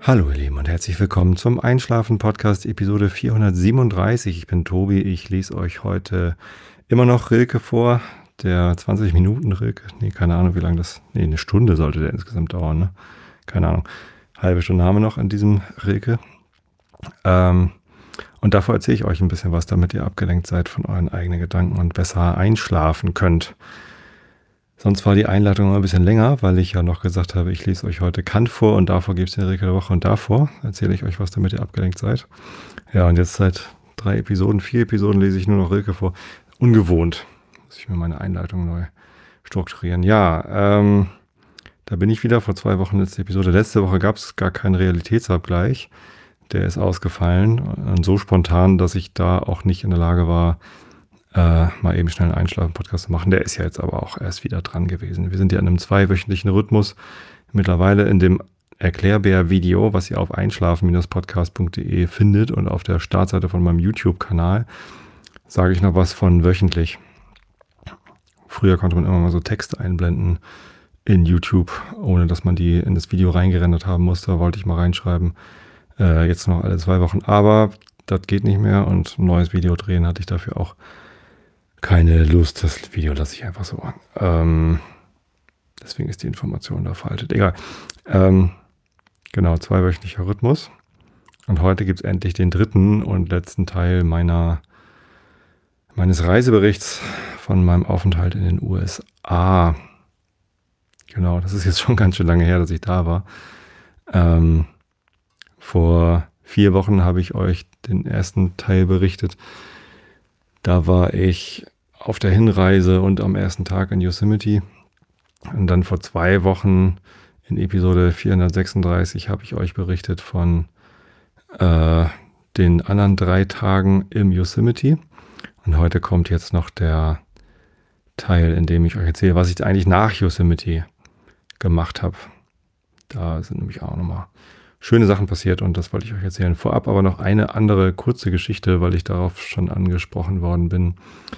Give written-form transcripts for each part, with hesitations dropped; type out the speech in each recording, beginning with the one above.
Hallo ihr Lieben und herzlich willkommen zum Einschlafen-Podcast Episode 437. Ich bin Tobi, ich lese euch heute immer noch Rilke vor, der 20-Minuten-Rilke. Keine Ahnung wie lange das, eine Stunde sollte der insgesamt dauern, ne? Keine Ahnung, halbe Stunde haben wir noch an diesem Rilke. Und davor erzähle ich euch ein bisschen was, damit ihr abgelenkt seid von euren eigenen Gedanken und besser einschlafen könnt. Sonst war die Einleitung noch ein bisschen länger, weil ich ja noch gesagt habe, ich lese euch heute Kant vor und davor gibt es den Rilke der Woche und davor erzähle ich euch was, damit ihr abgelenkt seid. Ja, und jetzt seit 4 Episoden lese ich nur noch Rilke vor. Ungewohnt. Muss ich mir meine Einleitung neu strukturieren. Ja, da bin ich wieder, vor 2 Wochen letzte Episode. Letzte Woche gab es gar keinen Realitätsabgleich. Der ist ausgefallen und so spontan, dass ich da auch nicht in der Lage war, mal eben schnell einen Einschlafen-Podcast zu machen. Der ist ja jetzt aber auch erst wieder dran gewesen. Wir sind ja in einem 2-wöchentlichen Rhythmus. Mittlerweile in dem Erklärbär-Video, was ihr auf einschlafen-podcast.de findet und auf der Startseite von meinem YouTube-Kanal, sage ich noch was von wöchentlich. Früher konnte man immer mal so Texte einblenden in YouTube, ohne dass man die in das Video reingerendert haben musste. Da wollte ich mal reinschreiben. Jetzt noch alle 2 Wochen. Aber das geht nicht mehr und ein neues Video drehen hatte ich dafür auch keine Lust. Das Video lasse ich einfach so an. Deswegen ist die Information da veraltet. Egal. Genau, 2-wöchentlicher Rhythmus. Und heute gibt es endlich den 3. und letzten Teil meines Reiseberichts von meinem Aufenthalt in den USA. Genau, das ist jetzt schon ganz schön lange her, dass ich da war. Vor 4 Wochen habe ich euch den ersten Teil berichtet. Da war ich auf der Hinreise und am ersten Tag in Yosemite. Und dann vor 2 Wochen in Episode 436 habe ich euch berichtet von den anderen 3 Tagen im Yosemite. Und heute kommt jetzt noch der Teil, in dem ich euch erzähle, was ich eigentlich nach Yosemite gemacht habe. Da sind nämlich auch nochmal schöne Sachen passiert und das wollte ich euch erzählen. Vorab aber noch eine andere kurze Geschichte, weil ich darauf schon angesprochen worden bin.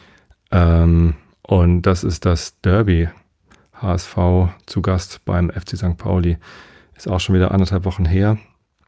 Und das ist das Derby. HSV zu Gast beim FC St. Pauli. Ist auch schon wieder 1,5 Wochen her.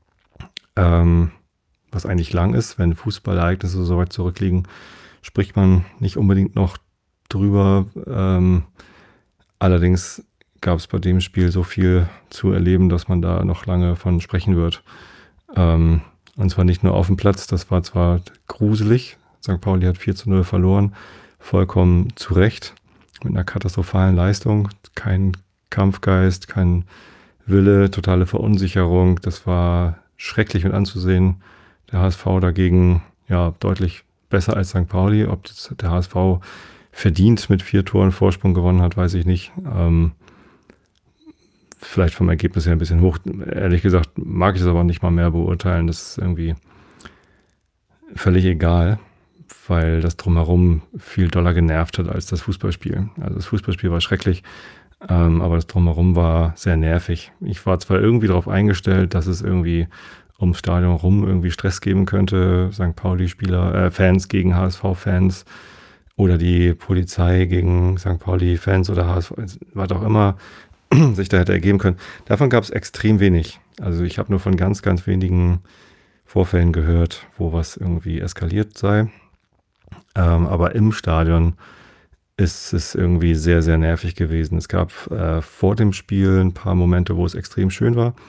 Was eigentlich lang ist, wenn Fußballereignisse so weit zurückliegen, spricht man nicht unbedingt noch drüber. Allerdings gab es bei dem Spiel so viel zu erleben, dass man da noch lange von sprechen wird. Und zwar nicht nur auf dem Platz, das war zwar gruselig. St. Pauli hat 4:0 verloren, vollkommen zu Recht, mit einer katastrophalen Leistung. Kein Kampfgeist, kein Wille, totale Verunsicherung. Das war schrecklich mit anzusehen. Der HSV dagegen ja deutlich besser als St. Pauli. Ob das der HSV verdient mit 4 Toren Vorsprung gewonnen hat, weiß ich nicht. Vielleicht vom Ergebnis her ein bisschen hoch. Ehrlich gesagt mag ich das aber nicht mal mehr beurteilen. Das ist irgendwie völlig egal, weil das Drumherum viel doller genervt hat als das Fußballspiel. Also das Fußballspiel war schrecklich, aber das Drumherum war sehr nervig. Ich war zwar irgendwie darauf eingestellt, dass es irgendwie ums Stadion rum irgendwie Stress geben könnte. St. Pauli-Spieler, Fans gegen HSV-Fans oder die Polizei gegen St. Pauli-Fans oder HSV, was auch immer sich da hätte ergeben können. Davon gab es extrem wenig. Also ich habe nur von ganz, ganz wenigen Vorfällen gehört, wo was irgendwie eskaliert sei. Aber im Stadion ist es irgendwie sehr, sehr nervig gewesen. Es gab vor dem Spiel ein paar Momente, wo es extrem schön war.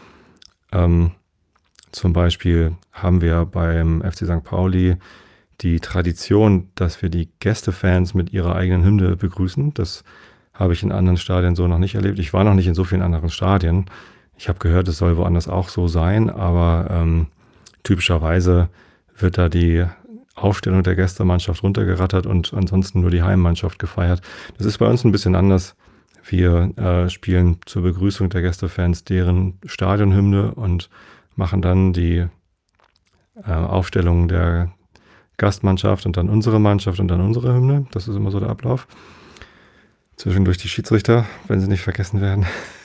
Zum Beispiel haben wir beim FC St. Pauli die Tradition, dass wir die Gästefans mit ihrer eigenen Hymne begrüßen. Das habe ich in anderen Stadien so noch nicht erlebt. Ich war noch nicht in so vielen anderen Stadien. Ich habe gehört, es soll woanders auch so sein, aber typischerweise wird da die Aufstellung der Gästemannschaft runtergerattert und ansonsten nur die Heimmannschaft gefeiert. Das ist bei uns ein bisschen anders. Wir spielen zur Begrüßung der Gästefans deren Stadionhymne und machen dann die Aufstellung der Gastmannschaft und dann unsere Mannschaft und dann unsere Hymne. Das ist immer so der Ablauf. Zwischendurch die Schiedsrichter, wenn sie nicht vergessen werden.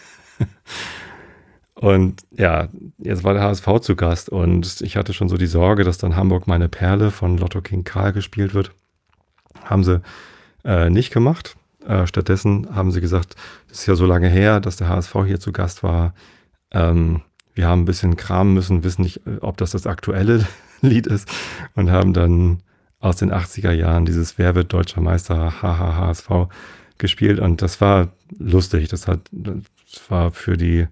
Und ja, jetzt war der HSV zu Gast und ich hatte schon so die Sorge, dass dann Hamburg meine Perle von Lotto King Karl gespielt wird. Haben sie nicht gemacht. Stattdessen haben sie gesagt, das ist ja so lange her, dass der HSV hier zu Gast war. wir haben ein bisschen kramen müssen, wissen nicht, ob das aktuelle Lied ist und haben dann aus den 80er Jahren dieses Wer wird deutscher Meister HHHSV gespielt und das war lustig. Das war für die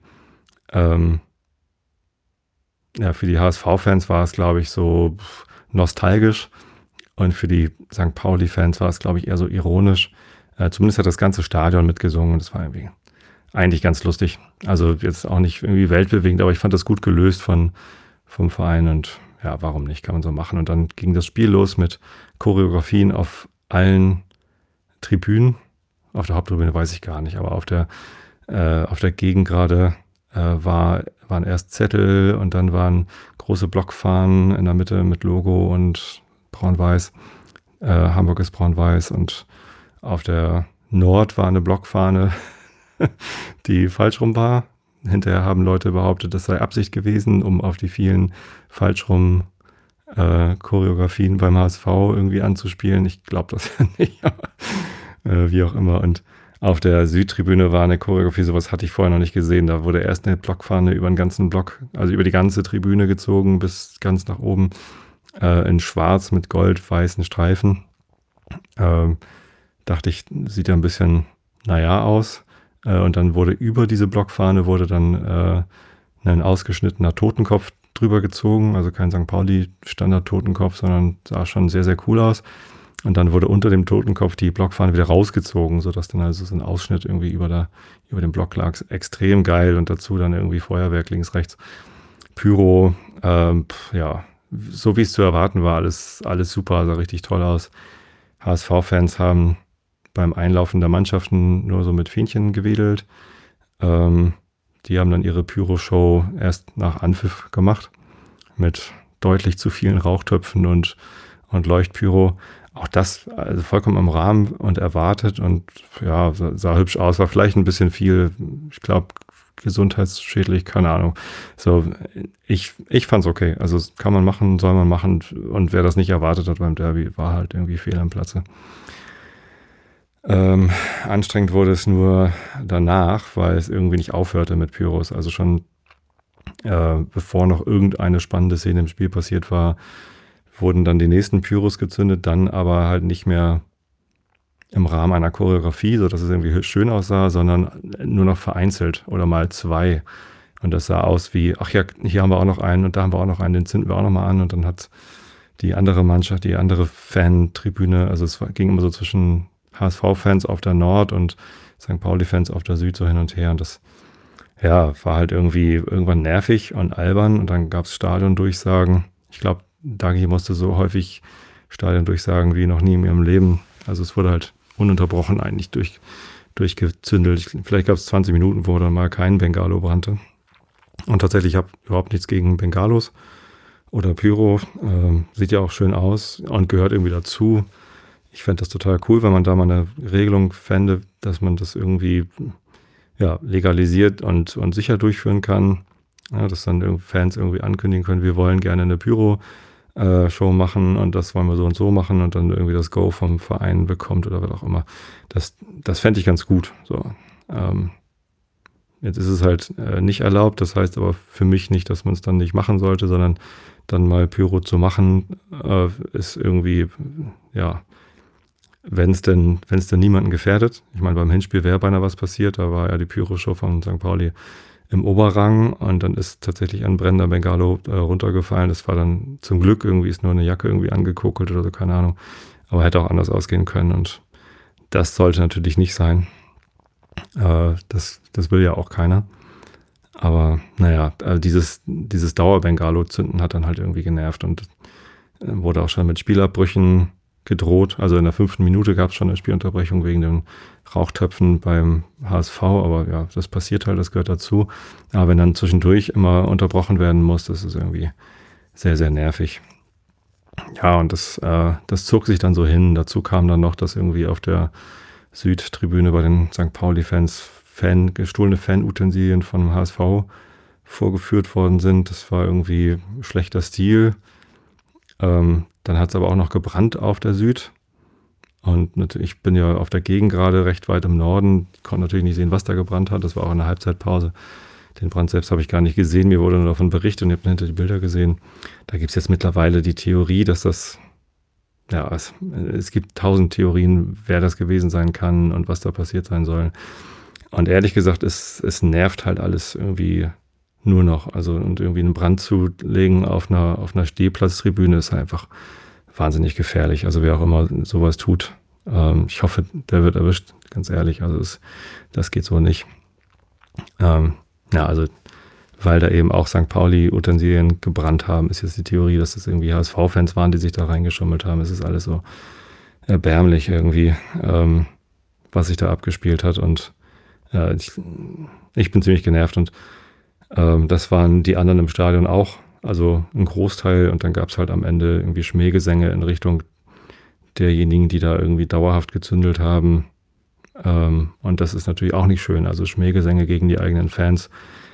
für die HSV-Fans war es, glaube ich, so nostalgisch und für die St. Pauli-Fans war es, glaube ich, eher so ironisch. Zumindest hat das ganze Stadion mitgesungen und das war irgendwie eigentlich ganz lustig. Also jetzt auch nicht irgendwie weltbewegend, aber ich fand das gut gelöst vom Verein und ja, warum nicht, kann man so machen. Und dann ging das Spiel los mit Choreografien auf allen Tribünen. Auf der Haupttribüne weiß ich gar nicht, aber auf der Gegend gerade waren erst Zettel und dann waren große Blockfahnen in der Mitte mit Logo und braun-weiß. Hamburg ist braun-weiß und auf der Nord war eine Blockfahne, die falsch rum war. Hinterher haben Leute behauptet, das sei Absicht gewesen, um auf die vielen falsch rum Choreografien beim HSV irgendwie anzuspielen. Ich glaube das ja nicht, aber wie auch immer. Und auf der Südtribüne war eine Choreografie, sowas hatte ich vorher noch nicht gesehen. Da wurde erst eine Blockfahne über den ganzen Block, also über die ganze Tribüne gezogen, bis ganz nach oben in schwarz mit gold-weißen Streifen. Dachte ich, sieht ja ein bisschen aus. Und dann wurde über diese Blockfahne wurde dann ein ausgeschnittener Totenkopf drüber gezogen. Also kein St. Pauli-Standard-Totenkopf, sondern sah schon sehr, sehr cool aus. Und dann wurde unter dem Totenkopf die Blockfahne wieder rausgezogen, sodass dann also so ein Ausschnitt irgendwie über dem Block lag. Extrem geil und dazu dann irgendwie Feuerwerk links, rechts. Pyro, so wie es zu erwarten war, alles super, sah richtig toll aus. HSV-Fans haben beim Einlaufen der Mannschaften nur so mit Fähnchen gewedelt. Die haben dann ihre Pyro-Show erst nach Anpfiff gemacht mit deutlich zu vielen Rauchtöpfen und Leuchtpyro. Auch das also vollkommen im Rahmen und erwartet und ja, sah hübsch aus, war vielleicht ein bisschen viel, ich glaube, gesundheitsschädlich, keine Ahnung. So, ich fand's okay. Also kann man machen, soll man machen und wer das nicht erwartet hat beim Derby, war halt irgendwie fehl am Platze. Anstrengend wurde es nur danach, weil es irgendwie nicht aufhörte mit Pyros. Also schon bevor noch irgendeine spannende Szene im Spiel passiert war, wurden dann die nächsten Pyros gezündet, dann aber halt nicht mehr im Rahmen einer Choreografie, sodass es irgendwie schön aussah, sondern nur noch vereinzelt oder mal zwei. Und das sah aus wie, ach ja, hier haben wir auch noch einen und da haben wir auch noch einen, den zünden wir auch noch mal an. Und dann hat die andere Mannschaft, die andere Fantribüne, also es ging immer so zwischen HSV-Fans auf der Nord und St. Pauli-Fans auf der Süd so hin und her. Und das war halt irgendwie irgendwann nervig und albern. Und dann gab es Stadiondurchsagen. Ich glaube, Dagi musste so häufig Stadiondurchsagen wie noch nie in ihrem Leben. Also es wurde halt ununterbrochen eigentlich durchgezündelt. Vielleicht gab es 20 Minuten, wo dann mal kein Bengalo brannte. Und tatsächlich habe ich überhaupt nichts gegen Bengalos oder Pyro. Sieht ja auch schön aus und gehört irgendwie dazu. Ich fände das total cool, wenn man da mal eine Regelung fände, dass man das irgendwie legalisiert und sicher durchführen kann. Ja, dass dann Fans irgendwie ankündigen können, wir wollen gerne eine Pyro-Show machen und das wollen wir so und so machen und dann irgendwie das Go vom Verein bekommt oder was auch immer. Das fände ich ganz gut. So. Jetzt ist es halt nicht erlaubt, das heißt aber für mich nicht, dass man es dann nicht machen sollte, sondern dann mal Pyro zu machen, ist irgendwie, wenn es denn niemanden gefährdet. Ich meine, beim Hinspiel wäre beinahe was passiert, da war ja die Pyro-Show von St. Pauli im Oberrang und dann ist tatsächlich ein brennender Bengalo runtergefallen. Das war dann zum Glück irgendwie, ist nur eine Jacke irgendwie angekokelt oder so, keine Ahnung. Aber hätte auch anders ausgehen können und das sollte natürlich nicht sein. Das will ja auch keiner. Aber dieses Dauerbengalo-Zünden hat dann halt irgendwie genervt und wurde auch schon mit Spielabbrüchen gedroht. Also in der 5. Minute gab es schon eine Spielunterbrechung wegen den Rauchtöpfen beim HSV, aber ja, das passiert halt, das gehört dazu. Aber wenn dann zwischendurch immer unterbrochen werden muss, das ist irgendwie sehr, sehr nervig. Ja, und das zog sich dann so hin. Dazu kam dann noch, dass irgendwie auf der Südtribüne bei den St. Pauli-Fans gestohlene Fanutensilien vom HSV vorgeführt worden sind. Das war irgendwie schlechter Stil. Dann hat es aber auch noch gebrannt auf der Süd. Und natürlich, ich bin ja auf der Gegend gerade recht weit im Norden. Ich konnte natürlich nicht sehen, was da gebrannt hat. Das war auch in der Halbzeitpause. Den Brand selbst habe ich gar nicht gesehen, mir wurde nur davon berichtet und ich habe hinter die Bilder gesehen. Da gibt es jetzt mittlerweile die Theorie, dass das, ja, es gibt 1000 Theorien, wer das gewesen sein kann und was da passiert sein soll. Und ehrlich gesagt, es nervt halt alles irgendwie nur noch. Also, und irgendwie einen Brand zu legen auf einer Stehplatztribüne ist halt einfach wahnsinnig gefährlich. Also wer auch immer sowas tut, ich hoffe, der wird erwischt, ganz ehrlich. Also das geht so nicht. Also weil da eben auch St. Pauli-Utensilien gebrannt haben, ist jetzt die Theorie, dass das irgendwie HSV-Fans waren, die sich da reingeschummelt haben. Es ist alles so erbärmlich irgendwie, was sich da abgespielt hat. Und ich bin ziemlich genervt und das waren die anderen im Stadion auch, also ein Großteil. Und dann gab es halt am Ende irgendwie Schmähgesänge in Richtung derjenigen, die da irgendwie dauerhaft gezündelt haben. Und das ist natürlich auch nicht schön. Also Schmähgesänge gegen die eigenen Fans.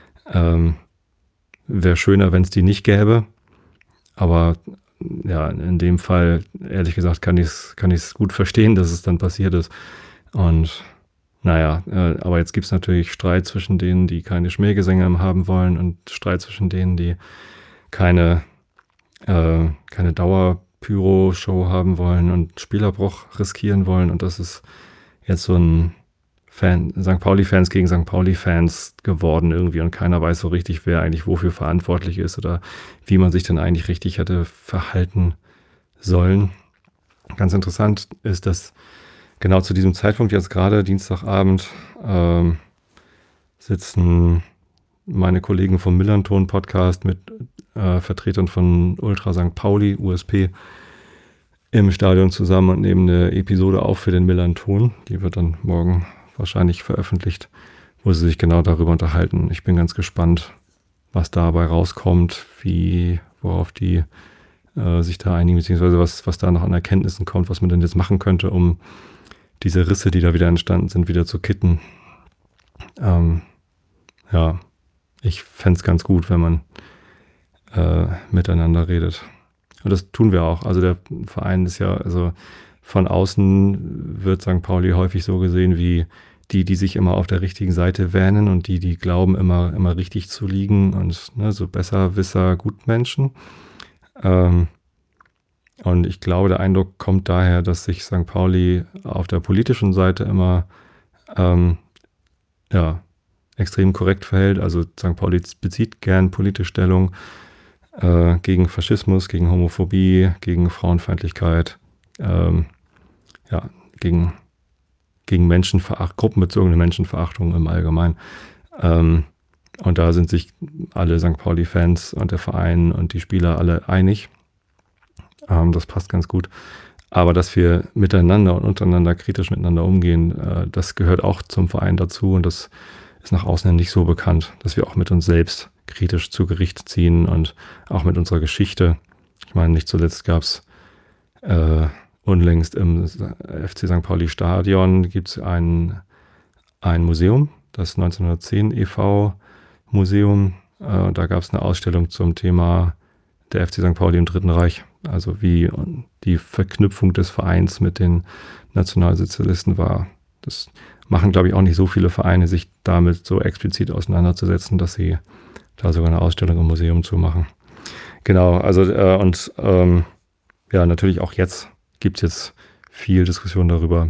Wäre schöner, wenn es die nicht gäbe. Aber ja, in dem Fall, ehrlich gesagt, kann ich es gut verstehen, dass es dann passiert ist. Und naja, aber jetzt gibt es natürlich Streit zwischen denen, die keine Schmähgesänge haben wollen und Streit zwischen denen, die keine Dauer-Pyro-Show haben wollen und Spielerbruch riskieren wollen. Und das ist jetzt so ein St. Pauli-Fans gegen St. Pauli-Fans geworden irgendwie und keiner weiß so richtig, wer eigentlich wofür verantwortlich ist oder wie man sich denn eigentlich richtig hätte verhalten sollen. Ganz interessant ist, dass genau zu diesem Zeitpunkt, jetzt gerade Dienstagabend, sitzen meine Kollegen vom Millanton-Podcast mit Vertretern von Ultra St. Pauli, USP, im Stadion zusammen und nehmen eine Episode auf für den Millanton. Die wird dann morgen wahrscheinlich veröffentlicht, wo sie sich genau darüber unterhalten. Ich bin ganz gespannt, was dabei rauskommt, worauf die sich da einigen, beziehungsweise was da noch an Erkenntnissen kommt, was man denn jetzt machen könnte, um diese Risse, die da wieder entstanden sind, wieder zu kitten. Ich fände es ganz gut, wenn man miteinander redet. Und das tun wir auch. Also der Verein ist ja, also von außen wird St. Pauli häufig so gesehen wie die sich immer auf der richtigen Seite wähnen und die glauben, immer richtig zu liegen und so Besserwisser, Gutmenschen. Und ich glaube, der Eindruck kommt daher, dass sich St. Pauli auf der politischen Seite immer extrem korrekt verhält. Also St. Pauli bezieht gern politisch Stellung gegen Faschismus, gegen Homophobie, gegen Frauenfeindlichkeit, gegen gruppenbezogene Menschenverachtung im Allgemeinen. Und da sind sich alle St. Pauli-Fans und der Verein und die Spieler alle einig. Das passt ganz gut. Aber dass wir miteinander und untereinander kritisch miteinander umgehen, das gehört auch zum Verein dazu und das ist nach außen nicht so bekannt, dass wir auch mit uns selbst kritisch zu Gericht ziehen und auch mit unserer Geschichte. Ich meine, nicht zuletzt gab es unlängst im FC St. Pauli Stadion gibt es ein Museum, das 1910 e.V. Museum. Da gab es eine Ausstellung zum Thema der FC St. Pauli im Dritten Reich. Also wie die Verknüpfung des Vereins mit den Nationalsozialisten war. Das machen, glaube ich, auch nicht so viele Vereine, sich damit so explizit auseinanderzusetzen, dass sie da sogar eine Ausstellung im Museum zu machen. Genau, also natürlich auch jetzt gibt es jetzt viel Diskussion darüber,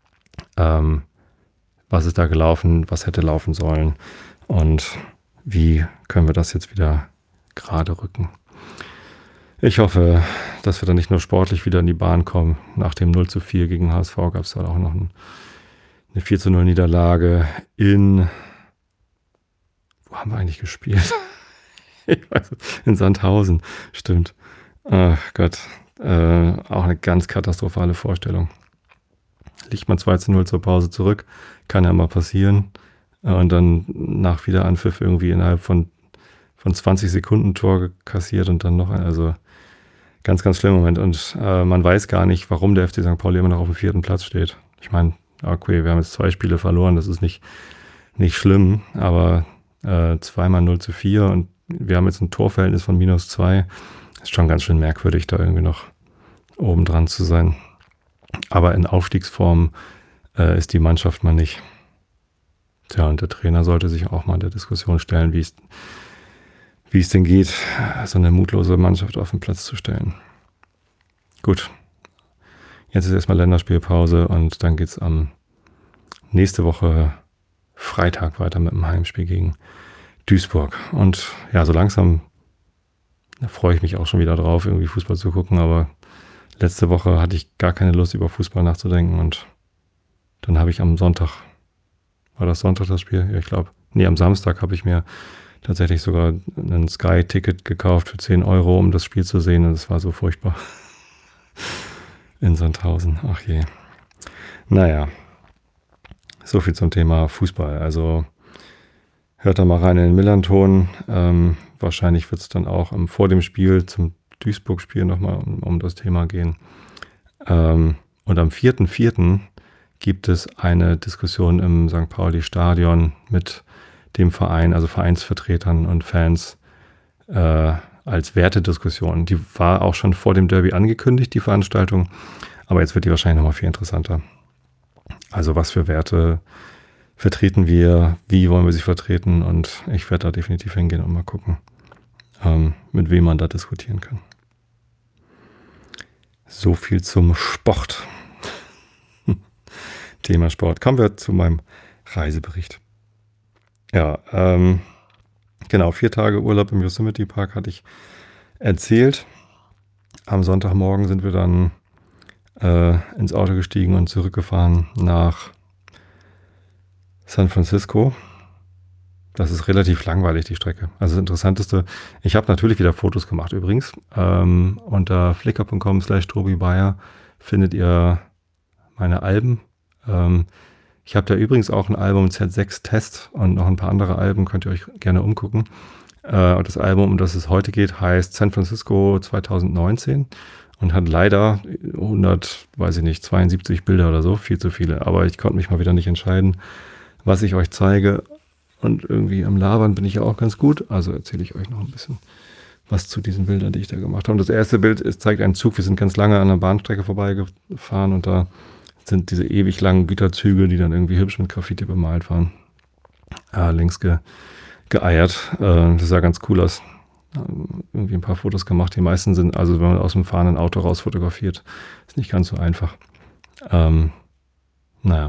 was ist da gelaufen, was hätte laufen sollen und wie können wir das jetzt wieder gerade rücken. Ich hoffe, dass wir dann nicht nur sportlich wieder in die Bahn kommen. Nach dem 0:4 gegen HSV gab es halt auch noch eine 4:0 Niederlage wo haben wir eigentlich gespielt? Ich weiß, in Sandhausen, stimmt. Ach Gott, auch eine ganz katastrophale Vorstellung. Liegt man 2:0 zur Pause zurück, kann ja mal passieren. Und dann nach Wiederanpfiff irgendwie innerhalb von 20 Sekunden Tor kassiert und dann noch, also ganz, ganz schlimmer Moment. Und man weiß gar nicht, warum der FC St. Pauli immer noch auf dem 4. Platz steht. Ich meine, okay, wir haben jetzt 2 Spiele verloren, das ist nicht schlimm, aber 2-mal 0:4 und wir haben jetzt ein Torverhältnis von -2. Ist schon ganz schön merkwürdig, da irgendwie noch oben dran zu sein. Aber in Aufstiegsform ist die Mannschaft mal nicht. Tja, und der Trainer sollte sich auch mal in der Diskussion stellen, wie es denn geht, so eine mutlose Mannschaft auf den Platz zu stellen. Gut, jetzt ist erstmal Länderspielpause und dann geht es am nächste Woche Freitag weiter mit dem Heimspiel gegen Duisburg. Und ja, so langsam freue ich mich auch schon wieder drauf, irgendwie Fußball zu gucken, aber letzte Woche hatte ich gar keine Lust, über Fußball nachzudenken und dann habe ich am Sonntag, war das Sonntag das Spiel? Ja, ich glaube. Nee, am Samstag habe ich mir tatsächlich sogar ein Sky-Ticket gekauft für 10 Euro, um das Spiel zu sehen und es war so furchtbar. In Sandhausen, ach je. Naja, so viel zum Thema Fußball. Also hört da mal rein in den Millanton. Wahrscheinlich wird es dann auch vor dem Spiel zum Duisburg-Spiel nochmal um das Thema gehen. Und am 4.4. gibt es eine Diskussion im St. Pauli-Stadion mit dem Verein, also Vereinsvertretern und Fans, als Wertediskussion. Die war auch schon vor dem Derby angekündigt, die Veranstaltung, aber jetzt wird die wahrscheinlich nochmal viel interessanter. Also was für Werte vertreten wir, wie wollen wir sie vertreten und ich werde da definitiv hingehen und mal gucken, mit wem man da diskutieren kann. So viel zum Sport. Thema Sport. Kommen wir zu meinem Reisebericht. Ja, genau, 4 Tage Urlaub im Yosemite Park hatte ich erzählt. Am Sonntagmorgen sind wir dann ins Auto gestiegen und zurückgefahren nach San Francisco. Das ist relativ langweilig, die Strecke. Also das Interessanteste, ich habe natürlich wieder Fotos gemacht übrigens. Unter flickr.com/Tobi Bayer findet ihr meine Alben. Ich habe da übrigens auch ein Album Z6 Test und noch ein paar andere Alben, könnt ihr euch gerne umgucken. Und das Album, um das es heute geht, heißt San Francisco 2019 und hat leider 72 Bilder oder so, viel zu viele. Aber ich konnte mich mal wieder nicht entscheiden, was ich euch zeige. Und irgendwie am Labern bin ich ja auch ganz gut. Also erzähle ich euch noch ein bisschen was zu diesen Bildern, die ich da gemacht habe. Und das erste Bild zeigt einen Zug. Wir sind ganz lange an der Bahnstrecke vorbeigefahren und da sind diese ewig langen Güterzüge, die dann irgendwie hübsch mit Graffiti bemalt waren, links geeiert. Das sah ganz cool aus. Irgendwie ein paar Fotos gemacht. Die meisten sind, also wenn man aus dem fahrenden Auto raus fotografiert, ist nicht ganz so einfach. Naja.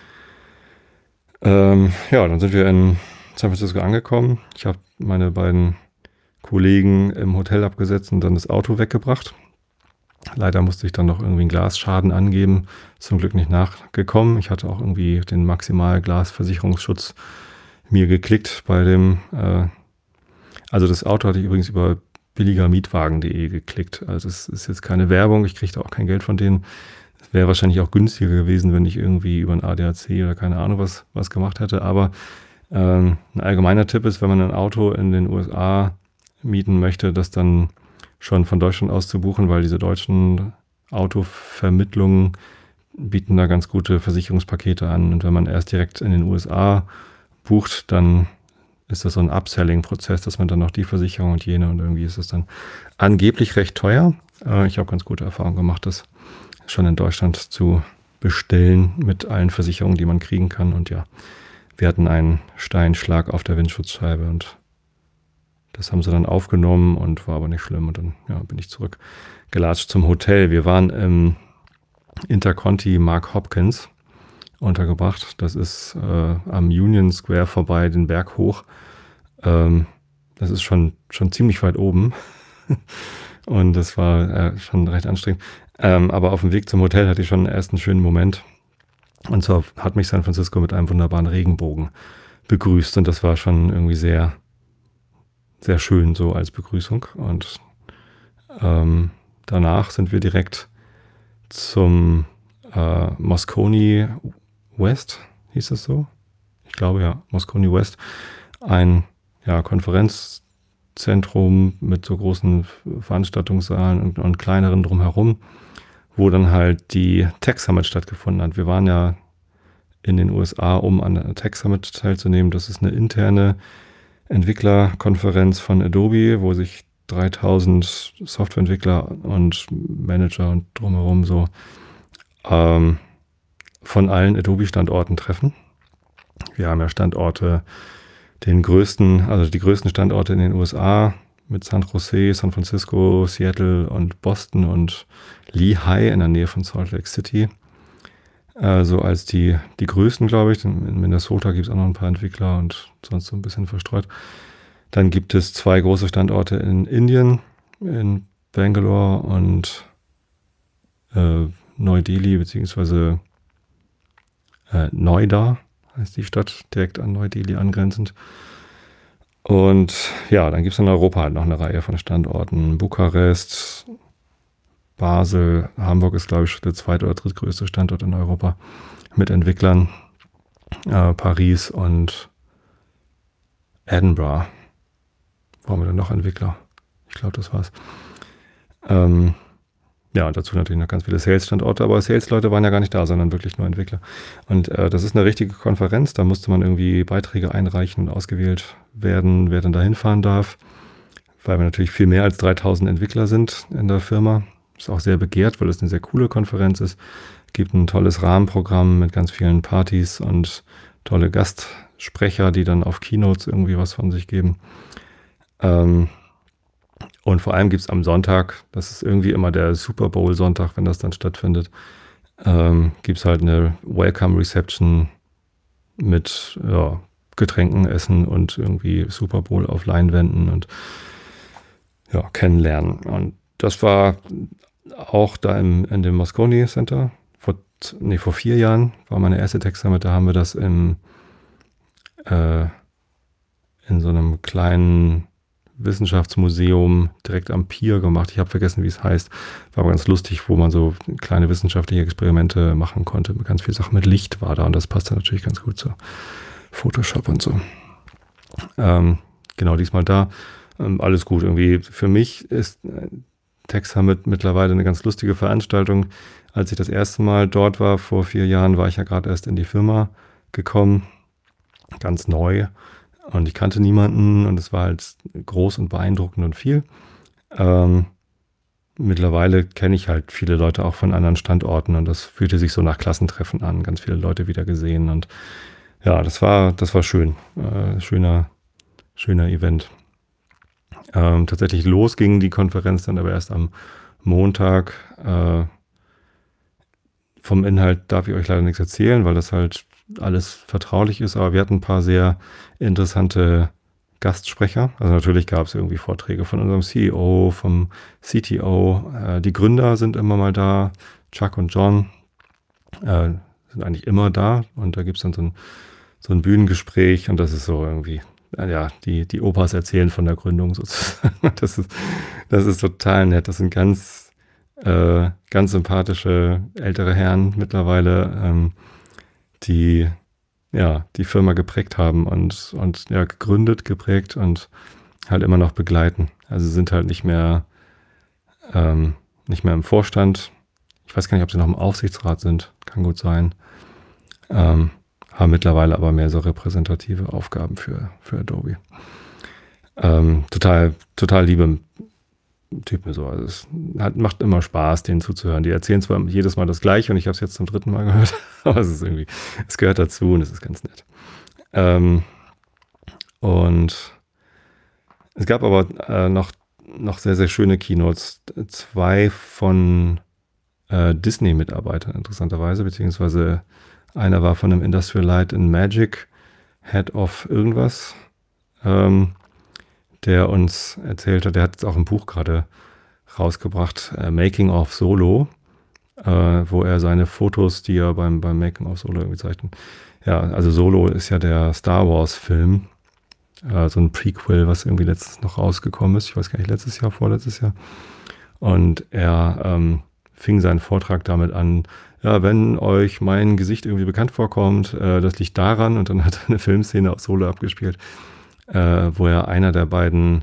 Ja, dann sind wir in San Francisco angekommen. Ich habe meine beiden Kollegen im Hotel abgesetzt und dann das Auto weggebracht. Leider musste ich dann noch irgendwie einen Glasschaden angeben. Zum Glück nicht nachgekommen. Ich hatte auch irgendwie den Maximalglasversicherungsschutz mir geklickt bei dem, also das Auto hatte ich übrigens über billigermietwagen.de geklickt. Also es ist jetzt keine Werbung, ich kriege da auch kein Geld von denen. Es wäre wahrscheinlich auch günstiger gewesen, wenn ich irgendwie über ein ADAC oder keine Ahnung was gemacht hätte. Aber ein allgemeiner Tipp ist, wenn man ein Auto in den USA mieten möchte, das dann schon von Deutschland aus zu buchen, weil diese deutschen Autovermittlungen bieten da ganz gute Versicherungspakete an. Und wenn man erst direkt in den USA bucht, dann ist das so ein Upselling-Prozess, dass man dann noch die Versicherung und jene und irgendwie ist es dann angeblich recht teuer. Ich habe ganz gute Erfahrungen gemacht, das schon in Deutschland zu bestellen mit allen Versicherungen, die man kriegen kann. Und ja, wir hatten einen Steinschlag auf der Windschutzscheibe und das haben sie dann aufgenommen und war aber nicht schlimm. Und dann bin ich zurückgelatscht zum Hotel. Wir waren im Interconti Mark Hopkins untergebracht. Das ist am Union Square vorbei, den Berg hoch. Das ist schon ziemlich weit oben. Und das war schon recht anstrengend. Aber auf dem Weg zum Hotel hatte ich schon erst einen schönen Moment. Und zwar hat mich San Francisco mit einem wunderbaren Regenbogen begrüßt. Und das war schon irgendwie sehr, sehr schön so als Begrüßung. Und danach sind wir direkt zum Moscone West, hieß es so? Ich glaube ja, Moscone West. Ein Konferenzzentrum mit so großen Veranstaltungssaalen und kleineren drumherum, wo dann halt die Tech Summit stattgefunden hat. Wir waren ja in den USA, um an der Tech Summit teilzunehmen. Das ist eine interne Entwicklerkonferenz von Adobe, wo sich 3000 Softwareentwickler und Manager und drumherum so von allen Adobe-Standorten treffen. Wir haben ja Standorte, die größten Standorte in den USA mit San Jose, San Francisco, Seattle und Boston und Lehigh in der Nähe von Salt Lake City. So als die größten, glaube ich. In Minnesota gibt es auch noch ein paar Entwickler und sonst so ein bisschen verstreut. Dann gibt es 2 große Standorte in Indien, in Bangalore und Neu-Delhi, beziehungsweise Noida heißt die Stadt, direkt an Neu-Delhi angrenzend. Und ja, dann gibt es in Europa halt noch eine Reihe von Standorten. Bukarest, Basel, Hamburg ist, glaube ich, der 2. oder 3. größte Standort in Europa mit Entwicklern. Paris und Edinburgh. Wo haben wir denn noch Entwickler? Ich glaube, das war's. Ja, und dazu natürlich noch ganz viele Sales-Standorte, aber Sales-Leute waren ja gar nicht da, sondern wirklich nur Entwickler. Und das ist eine richtige Konferenz, da musste man irgendwie Beiträge einreichen und ausgewählt werden, wer dann da hinfahren darf, weil wir natürlich viel mehr als 3000 Entwickler sind in der Firma. Ist auch sehr begehrt, weil es eine sehr coole Konferenz ist. Gibt ein tolles Rahmenprogramm mit ganz vielen Partys und tolle Gastsprecher, die dann auf Keynotes irgendwie was von sich geben. Und vor allem gibt es am Sonntag, das ist irgendwie immer der Super Bowl Sonntag, wenn das dann stattfindet, gibt es halt eine Welcome Reception mit Getränken, Essen und irgendwie Super Bowl auf Leinwänden und ja, kennenlernen. Und das war auch da in dem Moscone Center. Vor 4 Jahren war meine erste Tech Summit, da haben wir das in so einem kleinen Wissenschaftsmuseum direkt am Pier gemacht. Ich habe vergessen, wie es heißt. War aber ganz lustig, wo man so kleine wissenschaftliche Experimente machen konnte. Ganz viel Sachen mit Licht war da und das passte natürlich ganz gut zu Photoshop und so. Genau, diesmal da. Alles gut. Irgendwie für mich ist Tech Summit mittlerweile eine ganz lustige Veranstaltung. Als ich das erste Mal dort war, vor 4 Jahren, war ich ja gerade erst in die Firma gekommen. Ganz neu. Und ich kannte niemanden und es war halt groß und beeindruckend und viel. Mittlerweile kenne ich halt viele Leute auch von anderen Standorten und das fühlte sich so nach Klassentreffen an. Ganz viele Leute wieder gesehen und ja, das war schön. Schöner Event. Tatsächlich los ging die Konferenz dann aber erst am Montag. Vom Inhalt darf ich euch leider nichts erzählen, weil das halt alles vertraulich ist, aber wir hatten ein paar sehr interessante Gastsprecher. Also natürlich gab es irgendwie Vorträge von unserem CEO, vom CTO. Die Gründer sind immer mal da. Chuck und John sind eigentlich immer da und da gibt es dann so ein Bühnengespräch und das ist so irgendwie, ja, die Opas erzählen von der Gründung sozusagen. Das ist total nett. Das sind ganz sympathische ältere Herren mittlerweile, die die Firma geprägt haben und ja, gegründet, geprägt und halt immer noch begleiten. Also sind halt nicht mehr im Vorstand. Ich weiß gar nicht, ob sie noch im Aufsichtsrat sind. Kann gut sein. Haben mittlerweile aber mehr so repräsentative Aufgaben für Adobe. Total liebe Typen so. Also es macht immer Spaß, denen zuzuhören. Die erzählen zwar jedes Mal das Gleiche und ich habe es jetzt zum 3. Mal gehört, aber es gehört dazu und es ist ganz nett. Und es gab aber noch sehr, sehr schöne Keynotes. 2 von Disney-Mitarbeitern interessanterweise, beziehungsweise einer war von einem Industrial Light and Magic Head of irgendwas, der uns erzählt hat, der hat jetzt auch ein Buch gerade rausgebracht, Making of Solo, wo er seine Fotos, die er beim Making of Solo irgendwie zeichnet. Ja, also Solo ist ja der Star Wars Film, so ein Prequel, was irgendwie letztens noch rausgekommen ist. Ich weiß gar nicht, letztes Jahr, vorletztes Jahr. Und er fing seinen Vortrag damit an, ja, wenn euch mein Gesicht irgendwie bekannt vorkommt, das liegt daran, und dann hat er eine Filmszene aus Solo abgespielt, wo er einer der beiden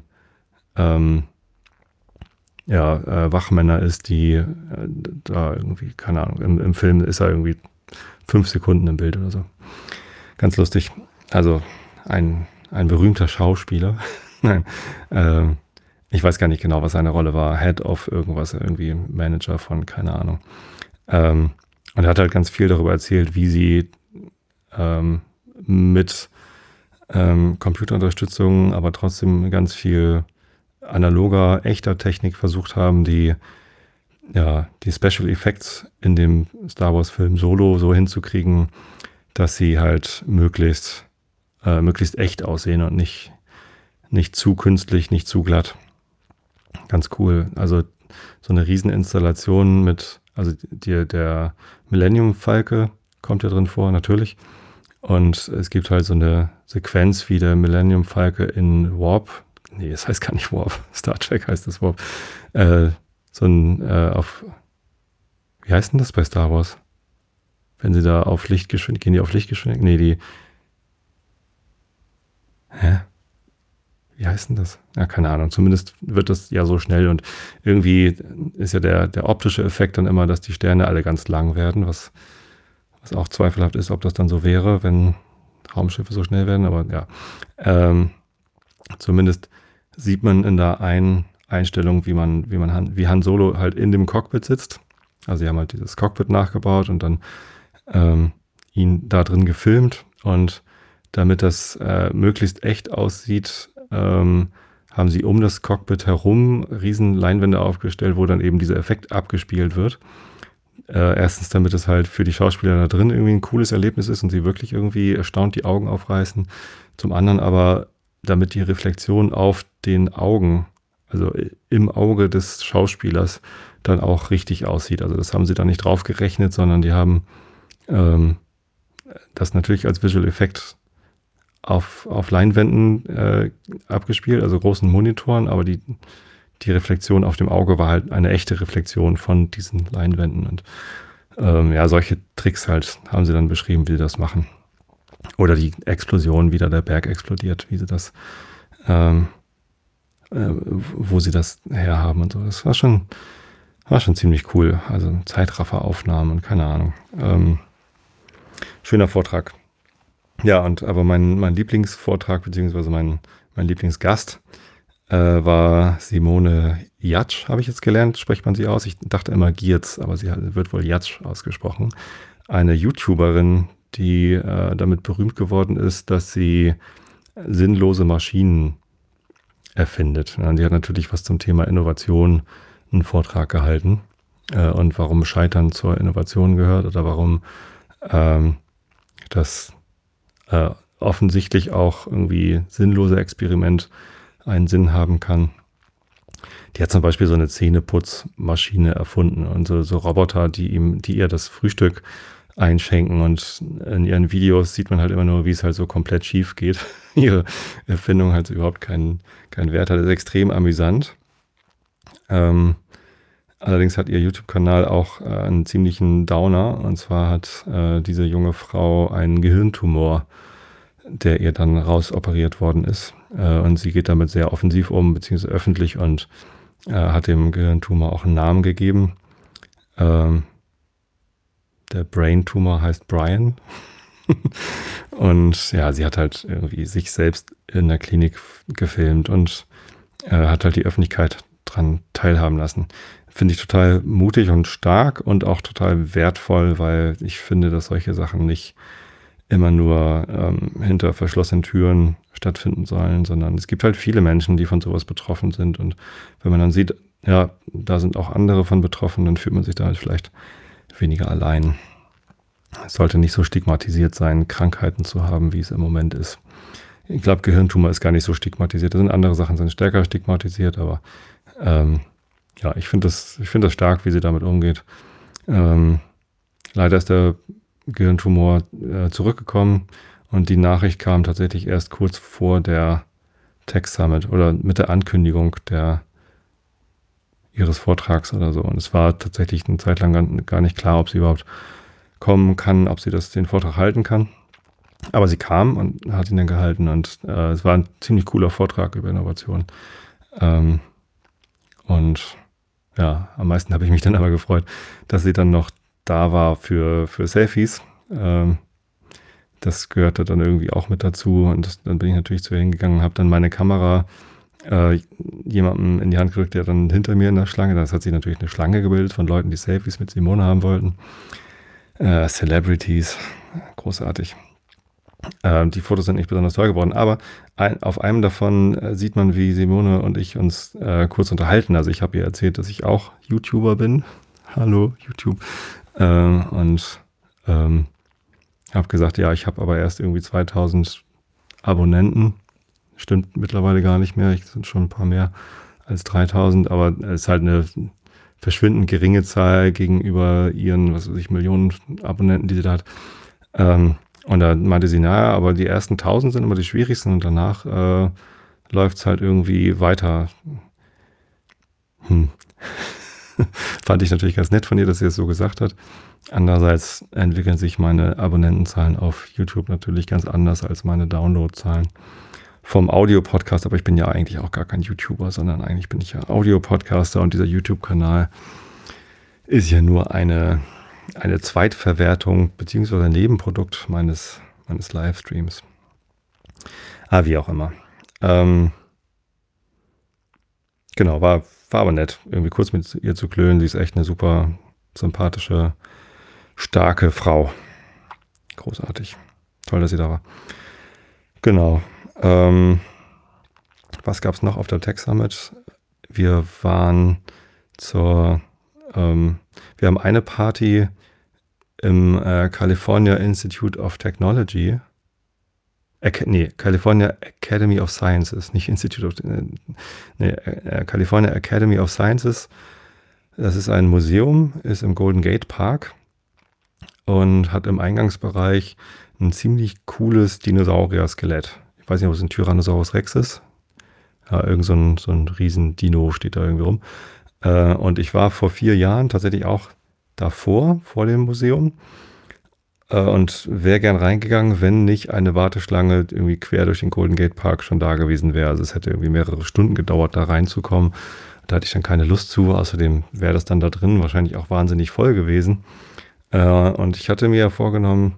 Wachmänner ist, die da irgendwie, keine Ahnung, im Film ist er irgendwie 5 Sekunden im Bild oder so. Ganz lustig. Also ein berühmter Schauspieler. Nein, ich weiß gar nicht genau, was seine Rolle war. Head of irgendwas, irgendwie Manager von, keine Ahnung. Und er hat halt ganz viel darüber erzählt, wie sie mit Computerunterstützung, aber trotzdem ganz viel analoger, echter Technik versucht haben, die Special Effects in dem Star Wars Film Solo so hinzukriegen, dass sie halt möglichst echt aussehen und nicht zu künstlich, nicht zu glatt. Ganz cool. Also so eine Rieseninstallation also der Millennium Falke kommt ja drin vor, natürlich. Und es gibt halt so eine Sequenz, wie der Millennium Falke in Warp, nee, es heißt gar nicht Warp, Star Trek heißt das Warp, wie heißt denn das bei Star Wars? Wenn sie da auf Lichtgeschwindigkeit, gehen die auf Lichtgeschwindigkeit? Nee, wie heißt denn das? Ja, keine Ahnung. Zumindest wird das ja so schnell und irgendwie ist ja der optische Effekt dann immer, dass die Sterne alle ganz lang werden, was auch zweifelhaft ist, ob das dann so wäre, wenn Raumschiffe so schnell werden, aber ja. Zumindest sieht man in der Einstellung, wie Han Solo halt in dem Cockpit sitzt. Also sie haben halt dieses Cockpit nachgebaut und dann ihn da drin gefilmt und damit das möglichst echt aussieht, haben sie um das Cockpit herum riesen Leinwände aufgestellt, wo dann eben dieser Effekt abgespielt wird. Erstens, damit es halt für die Schauspieler da drin irgendwie ein cooles Erlebnis ist und sie wirklich irgendwie erstaunt die Augen aufreißen. Zum anderen aber, damit die Reflexion auf den Augen, also im Auge des Schauspielers, dann auch richtig aussieht. Also das haben sie da nicht drauf gerechnet, sondern die haben das natürlich als Visual Effekt auf Leinwänden abgespielt, also großen Monitoren, aber die Reflexion auf dem Auge war halt eine echte Reflexion von diesen Leinwänden. Und solche Tricks halt haben sie dann beschrieben, wie sie das machen. Oder die Explosion, wie da der Berg explodiert, wie sie das, wo sie das herhaben und so. Das war schon ziemlich cool. Also Zeitrafferaufnahmen und keine Ahnung. Schöner Vortrag. Ja, aber mein Lieblingsvortrag, beziehungsweise mein Lieblingsgast war Simone Jatsch, habe ich jetzt gelernt, spricht man sie aus. Ich dachte immer Giertz, aber sie wird wohl Jatsch ausgesprochen. Eine YouTuberin, die damit berühmt geworden ist, dass sie sinnlose Maschinen erfindet. Ja, die hat natürlich was zum Thema Innovation einen Vortrag gehalten und warum Scheitern zur Innovation gehört oder warum das offensichtlich auch irgendwie sinnlose Experiment einen Sinn haben kann. Die hat zum Beispiel so eine Zähneputzmaschine erfunden und so Roboter, die ihr das Frühstück einschenken, und in ihren Videos sieht man halt immer nur, wie es halt so komplett schief geht. Ihre Erfindung halt überhaupt keinen Wert hat. Das ist extrem amüsant. Allerdings hat ihr YouTube-Kanal auch einen ziemlichen Downer, und zwar hat diese junge Frau einen Gehirntumor, der ihr dann rausoperiert worden ist. Und sie geht damit sehr offensiv um, beziehungsweise öffentlich, und hat dem Gehirntumor auch einen Namen gegeben. Der Brain-Tumor heißt Brian. Und ja, sie hat halt irgendwie sich selbst in der Klinik gefilmt und hat halt die Öffentlichkeit dran teilhaben lassen. Finde ich total mutig und stark und auch total wertvoll, weil ich finde, dass solche Sachen nicht immer nur hinter verschlossenen Türen stattfinden sollen, sondern es gibt halt viele Menschen, die von sowas betroffen sind, und wenn man dann sieht, ja, da sind auch andere von betroffen, dann fühlt man sich da halt vielleicht weniger allein. Es sollte nicht so stigmatisiert sein, Krankheiten zu haben, wie es im Moment ist. Ich glaube, Gehirntumor ist gar nicht so stigmatisiert. Da sind andere Sachen, sind stärker stigmatisiert, aber ja, ich finde das stark, wie sie damit umgeht. Leider ist der Gehirntumor zurückgekommen, und die Nachricht kam tatsächlich erst kurz vor der Tech Summit oder mit der Ankündigung ihres Vortrags oder so. Und es war tatsächlich eine Zeit lang gar nicht klar, ob sie überhaupt kommen kann, ob sie den Vortrag halten kann. Aber sie kam und hat ihn dann gehalten, und es war ein ziemlich cooler Vortrag über Innovation. Und ja, am meisten habe ich mich dann aber gefreut, dass sie dann noch da war für Selfies. Das gehörte dann irgendwie auch mit dazu, und dann bin ich natürlich zu ihr hingegangen und habe dann meine Kamera jemandem in die Hand gedrückt, der dann hinter mir in der Schlange, das hat sich natürlich eine Schlange gebildet von Leuten, die Selfies mit Simone haben wollten. Celebrities, großartig. Die Fotos sind nicht besonders toll geworden, aber auf einem davon sieht man, wie Simone und ich uns kurz unterhalten. Also ich habe ihr erzählt, dass ich auch YouTuber bin. Hallo, YouTube. Und habe gesagt, ja, ich habe aber erst irgendwie 2000 Abonnenten. Stimmt mittlerweile gar nicht mehr. Es sind schon ein paar mehr als 3000, aber es ist halt eine verschwindend geringe Zahl gegenüber ihren, was weiß ich, Millionen Abonnenten, die sie da hat. Und da meinte sie, naja, aber die ersten 1000 sind immer die schwierigsten und danach läuft es halt irgendwie weiter. Fand ich natürlich ganz nett von ihr, dass sie es so gesagt hat. Andererseits entwickeln sich meine Abonnentenzahlen auf YouTube natürlich ganz anders als meine Downloadzahlen vom Audio-Podcast. Aber ich bin ja eigentlich auch gar kein YouTuber, sondern eigentlich bin ich ja Audio-Podcaster und dieser YouTube-Kanal ist ja nur eine Zweitverwertung bzw. ein Nebenprodukt meines Livestreams. Wie auch immer. Genau, war aber nett, irgendwie kurz mit ihr zu klönen. Sie ist echt eine super sympathische, starke Frau. Großartig. Toll, dass sie da war. Genau. Was gab es noch auf der Tech Summit? Wir waren wir haben eine Party im California Institute of Technology. California Academy of Sciences, nicht Institute of... California Academy of Sciences. Das ist ein Museum, ist im Golden Gate Park und hat im Eingangsbereich ein ziemlich cooles Dinosaurier-Skelett. Ich weiß nicht, ob es ein Tyrannosaurus Rex ist. Ja, irgend so ein riesen Dino steht da irgendwie rum. Und ich war vor 4 Jahren tatsächlich auch davor, vor dem Museum. Und wäre gern reingegangen, wenn nicht eine Warteschlange irgendwie quer durch den Golden Gate Park schon da gewesen wäre. Also es hätte irgendwie mehrere Stunden gedauert, da reinzukommen. Da hatte ich dann keine Lust zu. Außerdem wäre das dann da drin wahrscheinlich auch wahnsinnig voll gewesen. Und ich hatte mir ja vorgenommen,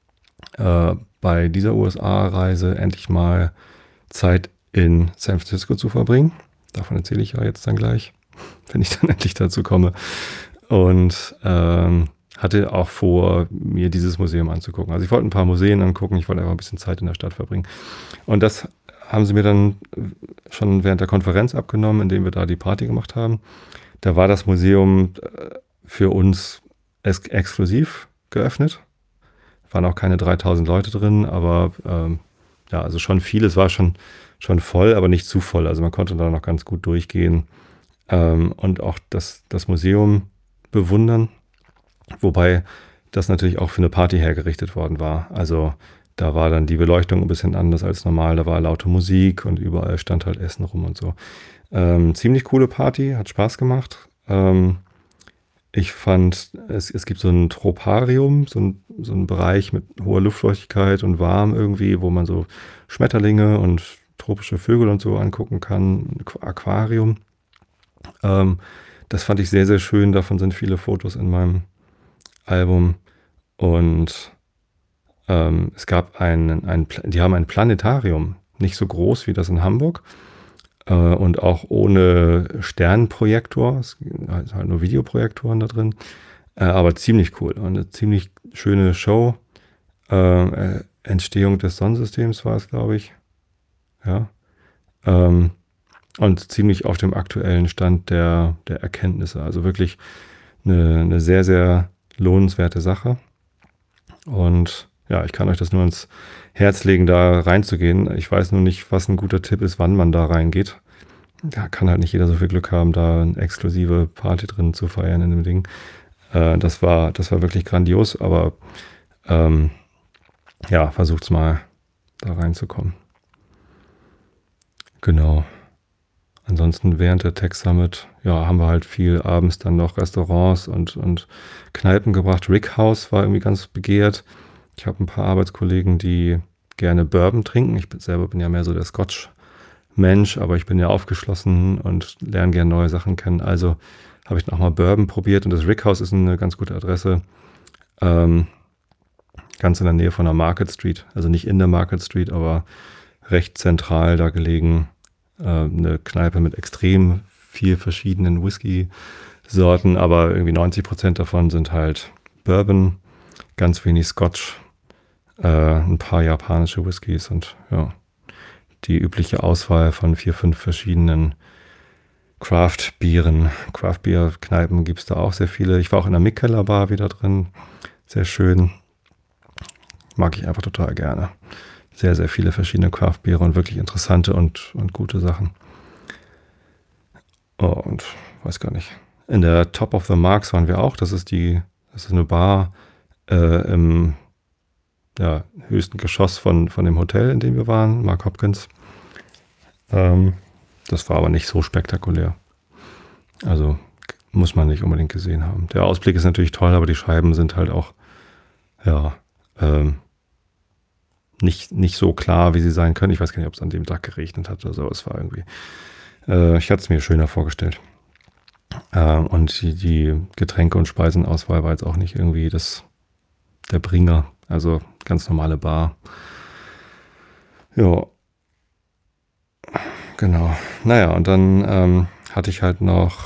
bei dieser USA-Reise endlich mal Zeit in San Francisco zu verbringen. Davon erzähle ich ja jetzt dann gleich, wenn ich dann endlich dazu komme. Und hatte auch vor, mir dieses Museum anzugucken. Also ich wollte ein paar Museen angucken, ich wollte einfach ein bisschen Zeit in der Stadt verbringen. Und das haben sie mir dann schon während der Konferenz abgenommen, indem wir da die Party gemacht haben. Da war das Museum für uns exklusiv geöffnet. Waren auch keine 3000 Leute drin, aber ja, also schon viel. Es war schon voll, aber nicht zu voll. Also man konnte da noch ganz gut durchgehen und auch das Museum bewundern. Wobei das natürlich auch für eine Party hergerichtet worden war. Also da war dann die Beleuchtung ein bisschen anders als normal. Da war laute Musik und überall stand halt Essen rum und so. Ziemlich coole Party, hat Spaß gemacht. Ich fand, es gibt so ein Troparium, so ein Bereich mit hoher Luftfeuchtigkeit und warm irgendwie, wo man so Schmetterlinge und tropische Vögel und so angucken kann. Ein Aquarium. Das fand ich sehr, sehr schön. Davon sind viele Fotos in meinem Album. Und es gab die haben ein Planetarium, nicht so groß wie das in Hamburg und auch ohne Sternenprojektor, es sind halt nur Videoprojektoren da drin, aber ziemlich cool und eine ziemlich schöne Show. Entstehung des Sonnensystems war es, glaube ich. Ja. Und ziemlich auf dem aktuellen Stand der Erkenntnisse. Also wirklich eine sehr, sehr lohnenswerte Sache. Und ja, ich kann euch das nur ans Herz legen, da reinzugehen. Ich weiß nur nicht, was ein guter Tipp ist, wann man da reingeht. Da kann halt nicht jeder so viel Glück haben, da eine exklusive Party drin zu feiern in dem Ding. Das war wirklich grandios, aber ja, versucht's mal, da reinzukommen. Genau. Ansonsten während der Tech Summit, ja, haben wir halt viel abends dann noch Restaurants und Kneipen gebracht. Rick House war irgendwie ganz begehrt. Ich habe ein paar Arbeitskollegen, die gerne Bourbon trinken. Ich selber bin ja mehr so der Scotch-Mensch, aber ich bin ja aufgeschlossen und lerne gerne neue Sachen kennen. Also habe ich nochmal Bourbon probiert und das Rick House ist eine ganz gute Adresse. Ganz in der Nähe von der Market Street. Also nicht in der Market Street, aber recht zentral da gelegen. Eine Kneipe mit extrem viel verschiedenen Whisky-Sorten, aber irgendwie 90% davon sind halt Bourbon, ganz wenig Scotch. ein paar japanische Whiskys und ja, die übliche Auswahl von 4, 5 verschiedenen Craft-Bieren. Craft-Bier-Kneipen gibt es da auch sehr viele. Ich war auch in der Mikkeller Bar wieder drin. Sehr schön. Mag ich einfach total gerne. Sehr, sehr viele verschiedene Craft-Biere und wirklich interessante und gute Sachen. Oh, und weiß gar nicht. In der Top of the Marks waren wir auch. Das ist eine Bar im höchsten Geschoss von dem Hotel, in dem wir waren, Mark Hopkins. Das war aber nicht so spektakulär. Also muss man nicht unbedingt gesehen haben. Der Ausblick ist natürlich toll, aber die Scheiben sind halt auch nicht so klar, wie sie sein können. Ich weiß gar nicht, ob es an dem Tag geregnet hat oder so. Es war irgendwie, ich hatte es mir schöner vorgestellt. Und die Getränke- und Speisenauswahl war jetzt auch nicht irgendwie der Bringer. Also ganz normale Bar. Ja. Genau. Naja, und dann hatte ich halt noch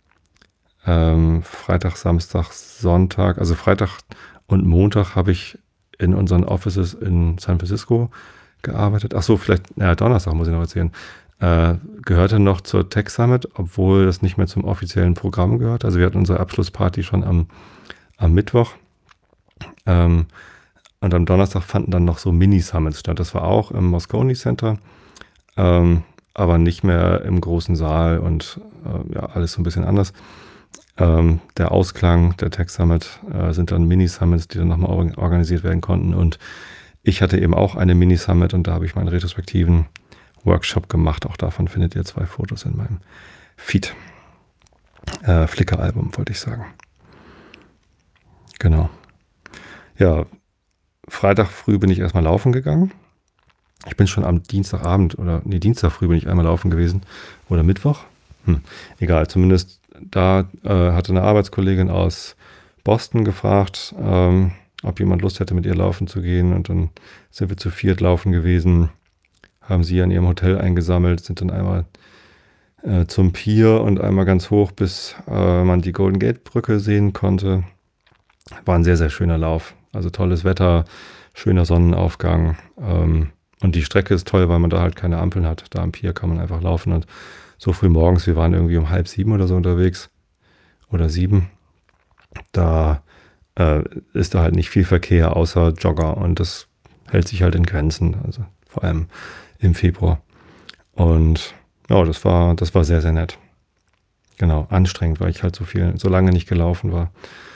Freitag, Samstag, Sonntag, also Freitag und Montag habe ich in unseren Offices in San Francisco gearbeitet. Ach so, vielleicht, Donnerstag muss ich noch erzählen. Gehörte noch zur Tech Summit, obwohl das nicht mehr zum offiziellen Programm gehört. Also wir hatten unsere Abschlussparty schon am Mittwoch. Und am Donnerstag fanden dann noch so Mini-Summits statt. Das war auch im Moscone Center, aber nicht mehr im großen Saal und alles so ein bisschen anders. Der Ausklang der Tech Summit sind dann Mini-Summits, die dann nochmal organisiert werden konnten. Und ich hatte eben auch eine Mini-Summit und da habe ich meinen retrospektiven Workshop gemacht. Auch davon findet ihr 2 Fotos in meinem Feed. Flickr-Album, wollte ich sagen. Genau. Ja, Freitag früh bin ich erstmal laufen gegangen. Ich bin schon am Dienstag früh bin ich einmal laufen gewesen. Oder Mittwoch. Egal, zumindest da hatte eine Arbeitskollegin aus Boston gefragt, ob jemand Lust hätte, mit ihr laufen zu gehen. Und dann sind wir zu 4 laufen gewesen, haben sie an ihrem Hotel eingesammelt, sind dann einmal zum Pier und einmal ganz hoch, bis man die Golden Gate Brücke sehen konnte. War ein sehr, sehr schöner Lauf. Also tolles Wetter, schöner Sonnenaufgang. Und die Strecke ist toll, weil man da halt keine Ampeln hat. Da am Pier kann man einfach laufen. Und so früh morgens, wir waren irgendwie um 6:30 oder so unterwegs. Oder 7. Da ist da halt nicht viel Verkehr außer Jogger. Und das hält sich halt in Grenzen. Also vor allem im Februar. Und ja, das war sehr, sehr nett. Genau, anstrengend, weil ich halt so lange nicht gelaufen war.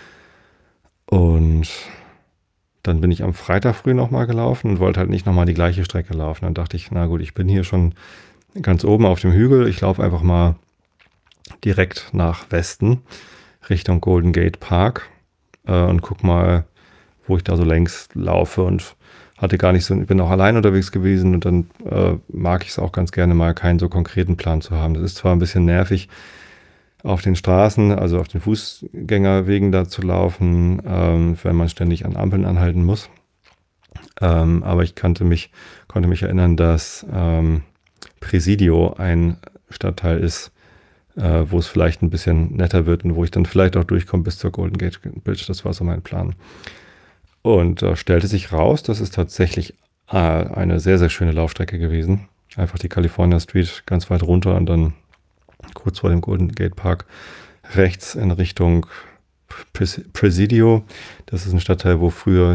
Und dann bin ich am Freitag früh nochmal gelaufen und wollte halt nicht nochmal die gleiche Strecke laufen. Dann dachte ich, na gut, ich bin hier schon ganz oben auf dem Hügel. Ich laufe einfach mal direkt nach Westen, Richtung Golden Gate Park und guck mal, wo ich da so längs laufe und bin auch allein unterwegs gewesen und dann mag ich es auch ganz gerne mal, keinen so konkreten Plan zu haben. Das ist zwar ein bisschen nervig, auf den Straßen, also auf den Fußgängerwegen da zu laufen, wenn man ständig an Ampeln anhalten muss. Aber ich konnte mich erinnern, dass Presidio ein Stadtteil ist, wo es vielleicht ein bisschen netter wird und wo ich dann vielleicht auch durchkomme bis zur Golden Gate Bridge. Das war so mein Plan. Und stellte sich raus, das ist tatsächlich eine sehr, sehr schöne Laufstrecke gewesen. Einfach die California Street ganz weit runter und dann kurz vor dem Golden Gate Park rechts in Richtung Presidio. Das ist ein Stadtteil, wo früher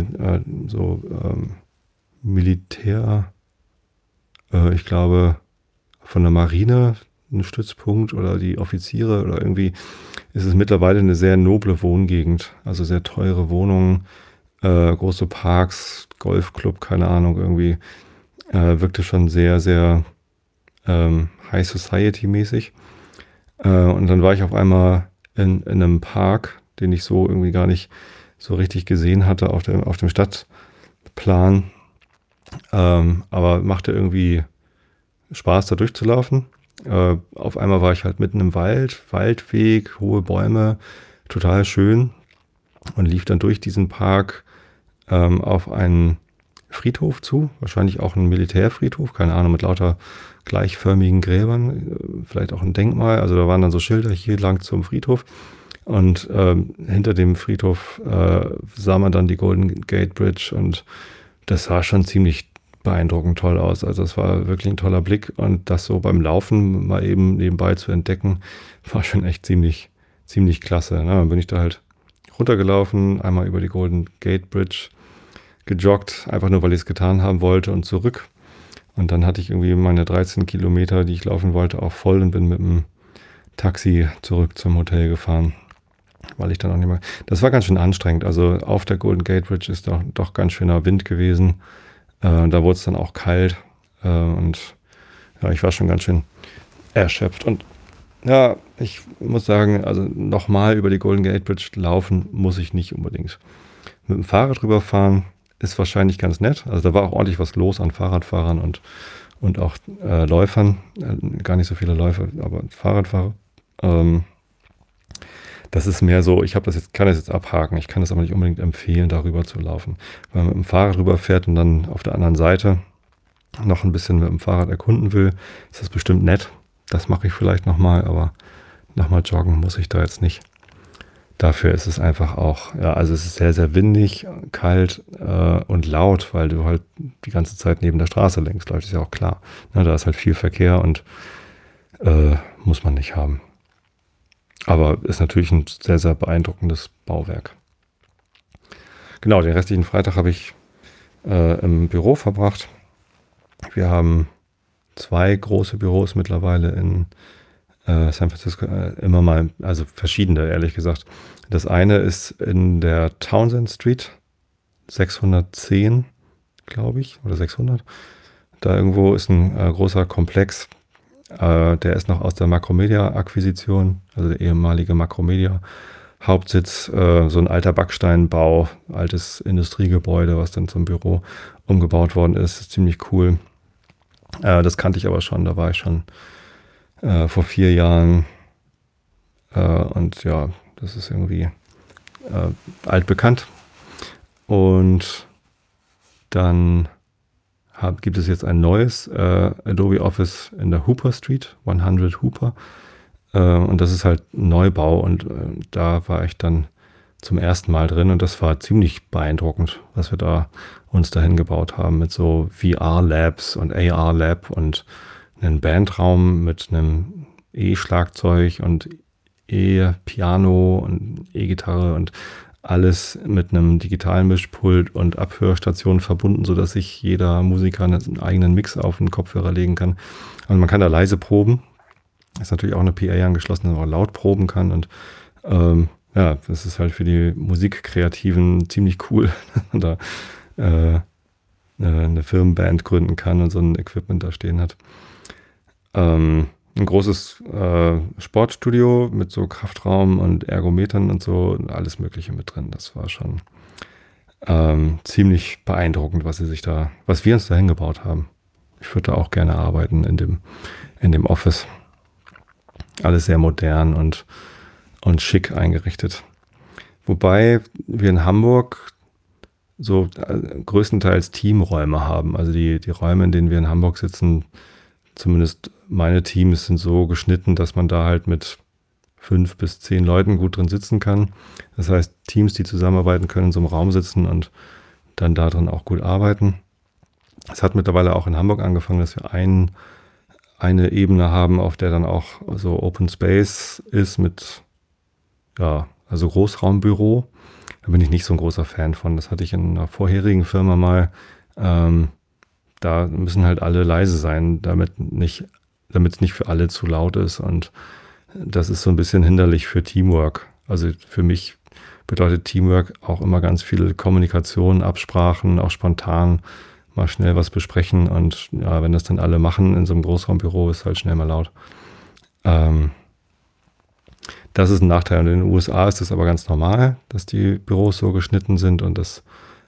Militär, ich glaube von der Marine ein Stützpunkt oder die Offiziere oder irgendwie ist es mittlerweile eine sehr noble Wohngegend. Also sehr teure Wohnungen, große Parks, Golfclub, keine Ahnung, irgendwie wirkte schon sehr, sehr High Society mäßig. Und dann war ich auf einmal in einem Park, den ich so irgendwie gar nicht so richtig gesehen hatte auf dem Stadtplan. Aber machte irgendwie Spaß, da durchzulaufen. Auf einmal war ich halt mitten im Waldweg, hohe Bäume, total schön. Und lief dann durch diesen Park auf einen Friedhof zu, wahrscheinlich auch ein Militärfriedhof, keine Ahnung, mit lauter gleichförmigen Gräbern, vielleicht auch ein Denkmal. Also da waren dann so Schilder, hier lang zum Friedhof. Und hinter dem Friedhof sah man dann die Golden Gate Bridge und das sah schon ziemlich beeindruckend toll aus. Also es war wirklich ein toller Blick und das so beim Laufen mal eben nebenbei zu entdecken, war schon echt ziemlich klasse. Ne? Dann bin ich da halt runtergelaufen, einmal über die Golden Gate Bridge gejoggt, einfach nur, weil ich es getan haben wollte und zurück. Und dann hatte ich irgendwie meine 13 Kilometer, die ich laufen wollte, auch voll und bin mit dem Taxi zurück zum Hotel gefahren, weil ich dann auch nicht mehr... Das war ganz schön anstrengend. Also auf der Golden Gate Bridge ist doch ganz schöner Wind gewesen. Da wurde es dann auch kalt. Und ja, ich war schon ganz schön erschöpft. Und ja, ich muss sagen, also nochmal über die Golden Gate Bridge laufen muss ich nicht unbedingt. Mit dem Fahrrad rüberfahren ist wahrscheinlich ganz nett. Also da war auch ordentlich was los an Fahrradfahrern und auch Läufern. Gar nicht so viele Läufer, aber Fahrradfahrer. Das ist mehr so, kann das jetzt abhaken. Ich kann das aber nicht unbedingt empfehlen, darüber zu laufen. Wenn man mit dem Fahrrad rüberfährt und dann auf der anderen Seite noch ein bisschen mit dem Fahrrad erkunden will, ist das bestimmt nett. Das mache ich vielleicht nochmal, aber nochmal joggen muss ich da jetzt nicht. Dafür ist es einfach auch, ja, also es ist sehr, sehr windig, kalt und laut, weil du halt die ganze Zeit neben der Straße längst läufst, ist ja auch klar. Ne, da ist halt viel Verkehr und muss man nicht haben. Aber ist natürlich ein sehr, sehr beeindruckendes Bauwerk. Genau, den restlichen Freitag habe ich im Büro verbracht. Wir haben 2 große Büros mittlerweile in San Francisco, immer mal, also verschiedene, ehrlich gesagt. Das eine ist in der Townsend Street, 610, glaube ich, oder 600. Da irgendwo ist ein großer Komplex, der ist noch aus der Macromedia-Akquisition, also der ehemalige Macromedia-Hauptsitz, so ein alter Backsteinbau, altes Industriegebäude, was dann zum Büro umgebaut worden ist. Ziemlich cool. Das kannte ich aber schon, da war ich schon vor 4 Jahren und ja, das ist irgendwie altbekannt. Und dann gibt es jetzt ein neues Adobe Office in der Hooper Street, 100 Hooper. Und das ist halt ein Neubau und da war ich dann zum ersten Mal drin und das war ziemlich beeindruckend, was wir da uns dahin gebaut haben mit so VR-Labs und AR-Lab und einen Bandraum mit einem E-Schlagzeug und E-Piano und E-Gitarre und alles mit einem digitalen Mischpult und Abhörstation verbunden, sodass sich jeder Musiker einen eigenen Mix auf den Kopfhörer legen kann. Und man kann da leise proben. Ist natürlich auch eine PA angeschlossen, dass man auch laut proben kann. Und ja, das ist halt für die Musikkreativen ziemlich cool, dass man da eine Firmenband gründen kann und so ein Equipment da stehen hat. Ein großes Sportstudio mit so Kraftraum und Ergometern und so, alles Mögliche mit drin. Das war schon ziemlich beeindruckend, was wir uns da hingebaut haben. Ich würde da auch gerne arbeiten in dem Office. Alles sehr modern und schick eingerichtet. Wobei wir in Hamburg so größtenteils Teamräume haben. Also die Räume, in denen wir in Hamburg sitzen, zumindest meine Teams sind so geschnitten, dass man da halt mit 5 bis 10 Leuten gut drin sitzen kann. Das heißt, Teams, die zusammenarbeiten können, in so einem Raum sitzen und dann da drin auch gut arbeiten. Es hat mittlerweile auch in Hamburg angefangen, dass wir eine Ebene haben, auf der dann auch so Open Space ist mit, ja, also Großraumbüro. Da bin ich nicht so ein großer Fan von. Das hatte ich in einer vorherigen Firma mal. Da müssen halt alle leise sein, damit es nicht für alle zu laut ist. Und das ist so ein bisschen hinderlich für Teamwork. Also für mich bedeutet Teamwork auch immer ganz viel Kommunikation, Absprachen, auch spontan mal schnell was besprechen. Und ja, wenn das dann alle machen in so einem Großraumbüro, ist halt schnell mal laut. Das ist ein Nachteil. Und in den USA ist das aber ganz normal, dass die Büros so geschnitten sind und das,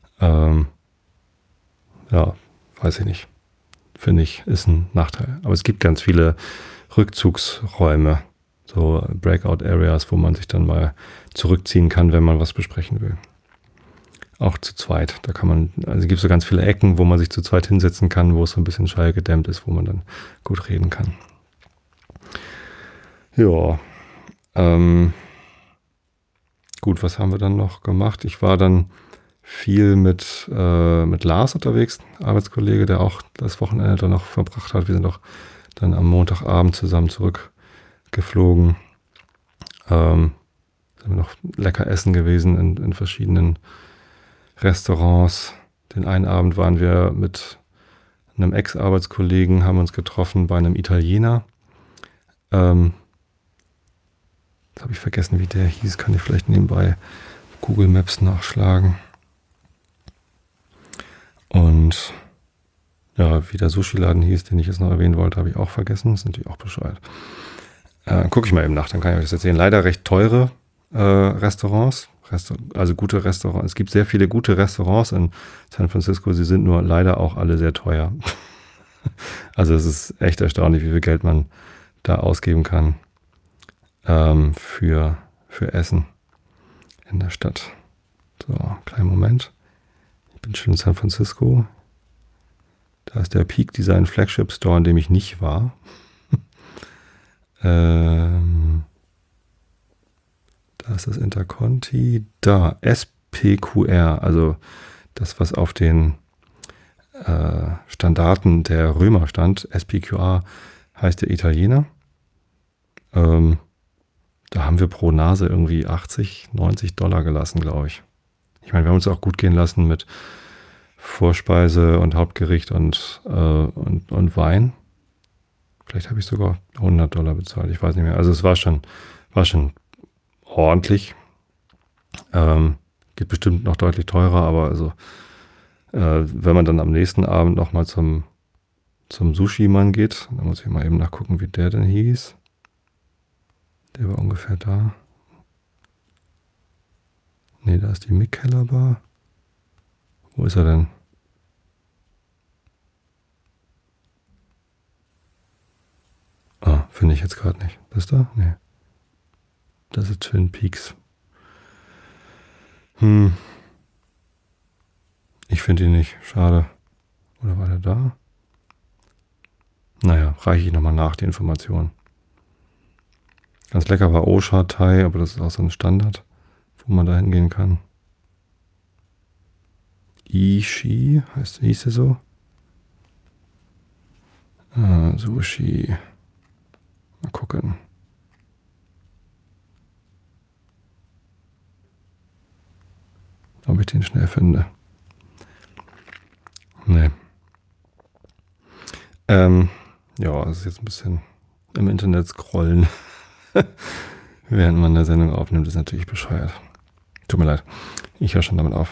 ja, weiß ich nicht. Finde ich, ist ein Nachteil. Aber es gibt ganz viele Rückzugsräume, so Breakout-Areas, wo man sich dann mal zurückziehen kann, wenn man was besprechen will. Auch zu zweit. Da kann man, also gibt es so ganz viele Ecken, wo man sich zu zweit hinsetzen kann, wo es so ein bisschen schallgedämmt ist, wo man dann gut reden kann. Ja, gut, was haben wir dann noch gemacht? Ich war dann viel mit Lars unterwegs, Arbeitskollege, der auch das Wochenende dann noch verbracht hat. Wir sind auch dann am Montagabend zusammen zurückgeflogen. Sind wir noch lecker essen gewesen in verschiedenen Restaurants. Den einen Abend waren wir mit einem Ex-Arbeitskollegen, haben uns getroffen bei einem Italiener. Jetzt habe ich vergessen, wie der hieß. Kann ich vielleicht nebenbei Google Maps nachschlagen. Und ja, wie der Sushi-Laden hieß, den ich jetzt noch erwähnen wollte, habe ich auch vergessen. Das ist natürlich auch Bescheid. Gucke ich mal eben nach, dann kann ich euch das erzählen. Leider recht teure Restaurants. Also gute Restaurants. Es gibt sehr viele gute Restaurants in San Francisco. Sie sind nur leider auch alle sehr teuer. Also es ist echt erstaunlich, wie viel Geld man da ausgeben kann für Essen in der Stadt. So, kleinen Moment. Ich bin schon in San Francisco. Da ist der Peak Design Flagship Store, in dem ich nicht war. Da ist das Interconti. Da, SPQR, also das, was auf den Standarten der Römer stand. SPQR heißt der Italiener. Da haben wir pro Nase irgendwie 80, 90 Dollar gelassen, glaube ich. Ich meine, wir haben uns auch gut gehen lassen mit Vorspeise und Hauptgericht und Wein. Vielleicht habe ich sogar 100 Dollar bezahlt, ich weiß nicht mehr. Also es war schon ordentlich. Geht bestimmt noch deutlich teurer, aber also wenn man dann am nächsten Abend nochmal zum Sushi-Mann geht, dann muss ich mal eben nachgucken, wie der denn hieß. Der war ungefähr da. Ne, da ist die Mikkeller Bar. Wo ist er denn? Finde ich jetzt gerade nicht. Das ist da? Nee. Das ist Twin Peaks. Ich finde ihn nicht. Schade. Oder war der da? Naja, reiche ich nochmal nach, die Informationen. Ganz lecker war Osha Thai, aber das ist auch so ein Standard, wo man da hingehen kann. Ishi, hieß der so? Sushi. Mal gucken. Ob ich den schnell finde. Nee. Ja, das ist jetzt ein bisschen im Internet scrollen. Während man eine Sendung aufnimmt, ist natürlich bescheuert. Tut mir leid. Ich höre schon damit auf.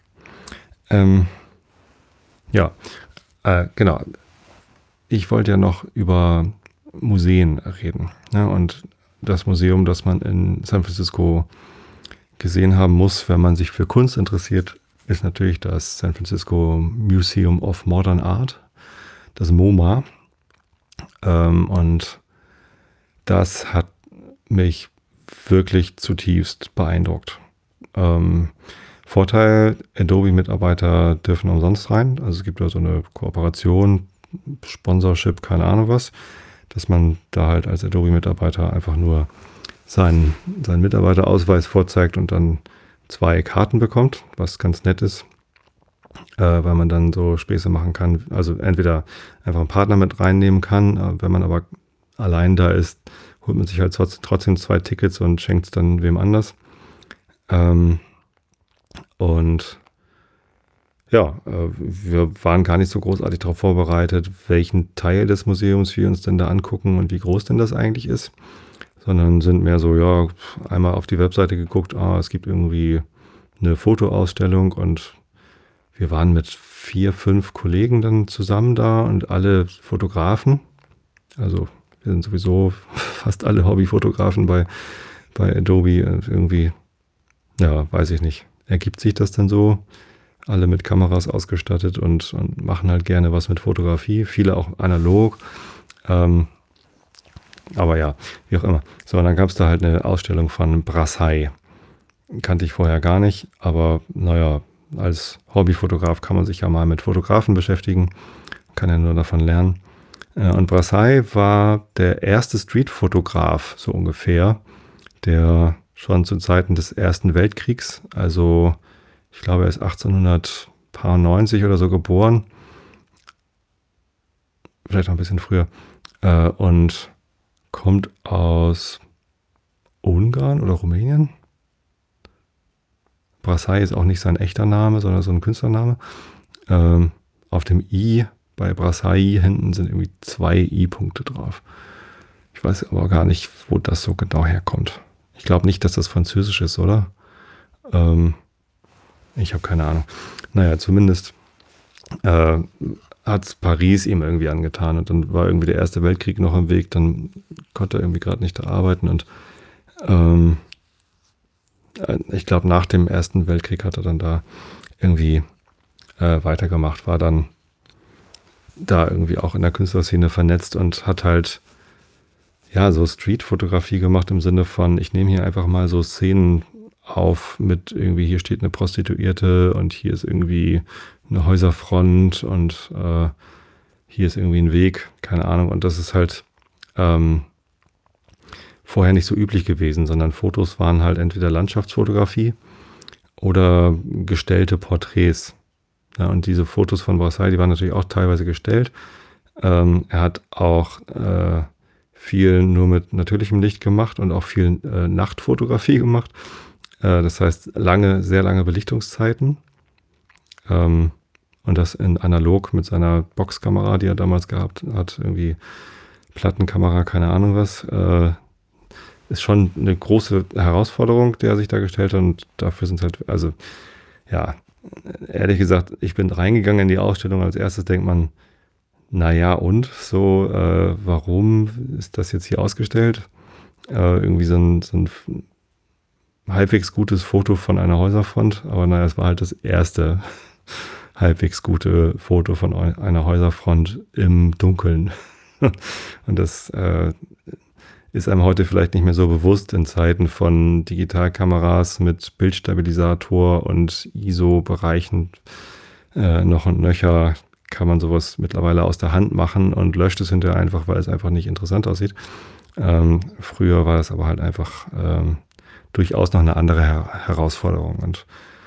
Genau. Ich wollte ja noch über Museen reden. Ja, und das Museum, das man in San Francisco gesehen haben muss, wenn man sich für Kunst interessiert, ist natürlich das San Francisco Museum of Modern Art, das MoMA. Und das hat mich wirklich zutiefst beeindruckt. Vorteil, Adobe-Mitarbeiter dürfen umsonst rein. Also es gibt da so eine Kooperation, Sponsorship, keine Ahnung was, dass man da halt als Adobe-Mitarbeiter einfach nur seinen Mitarbeiterausweis vorzeigt und dann 2 Karten bekommt, was ganz nett ist, weil man dann so Späße machen kann. Also entweder einfach einen Partner mit reinnehmen kann, wenn man aber allein da ist, holt man sich halt trotzdem 2 Tickets und schenkt es dann wem anders. Und ja, wir waren gar nicht so großartig darauf vorbereitet, welchen Teil des Museums wir uns denn da angucken und wie groß denn das eigentlich ist, sondern sind mehr so, ja, einmal auf die Webseite geguckt, es gibt irgendwie eine Fotoausstellung und wir waren mit 4, 5 Kollegen dann zusammen da und alle Fotografen. Also wir sind sowieso fast alle Hobbyfotografen bei Adobe. Und irgendwie, ja, weiß ich nicht, ergibt sich das dann so? Alle mit Kameras ausgestattet und machen halt gerne was mit Fotografie. Viele auch analog. Aber ja, wie auch immer. So, und dann gab es da halt eine Ausstellung von Brassai. Kannte ich vorher gar nicht, aber naja, als Hobbyfotograf kann man sich ja mal mit Fotografen beschäftigen. Kann ja nur davon lernen. Und Brassai war der erste Streetfotograf, so ungefähr, der schon zu Zeiten des Ersten Weltkriegs, also Ich glaube, er ist 1890 oder so geboren. Vielleicht noch ein bisschen früher. Und kommt aus Ungarn oder Rumänien. Brassai ist auch nicht sein echter Name, sondern so ein Künstlername. Auf dem I bei Brassai hinten sind irgendwie 2 I-Punkte drauf. Ich weiß aber gar nicht, wo das so genau herkommt. Ich glaube nicht, dass das Französisch ist, oder? Ich habe keine Ahnung. Naja, zumindest hat Paris ihm irgendwie angetan. Und dann war irgendwie der Erste Weltkrieg noch im Weg. Dann konnte er irgendwie gerade nicht da arbeiten. Und ich glaube, nach dem Ersten Weltkrieg hat er dann da irgendwie weitergemacht, war dann da irgendwie auch in der Künstlerszene vernetzt und hat halt ja so Streetfotografie gemacht im Sinne von, ich nehme hier einfach mal so Szenen auf mit irgendwie, hier steht eine Prostituierte und hier ist irgendwie eine Häuserfront und hier ist irgendwie ein Weg, keine Ahnung. Und das ist halt vorher nicht so üblich gewesen, sondern Fotos waren halt entweder Landschaftsfotografie oder gestellte Porträts. Ja, und diese Fotos von Brassai, die waren natürlich auch teilweise gestellt. Er hat auch viel nur mit natürlichem Licht gemacht und auch viel Nachtfotografie gemacht. Das heißt, sehr lange Belichtungszeiten. Und das in analog mit seiner Boxkamera, die er damals gehabt hat, irgendwie Plattenkamera, keine Ahnung was. Ist schon eine große Herausforderung, der er sich da gestellt hat. Und dafür sind es halt, also ja, ehrlich gesagt, ich bin reingegangen in die Ausstellung. Als erstes denkt man, naja, und so, warum ist das jetzt hier ausgestellt? Irgendwie so ein halbwegs gutes Foto von einer Häuserfront, aber naja, es war halt das erste halbwegs gute Foto von einer Häuserfront im Dunkeln. Und das ist einem heute vielleicht nicht mehr so bewusst in Zeiten von Digitalkameras mit Bildstabilisator und ISO-Bereichen noch und nöcher kann man sowas mittlerweile aus der Hand machen und löscht es hinterher einfach, weil es einfach nicht interessant aussieht. Früher war es aber halt einfach durchaus noch eine andere Herausforderung. Und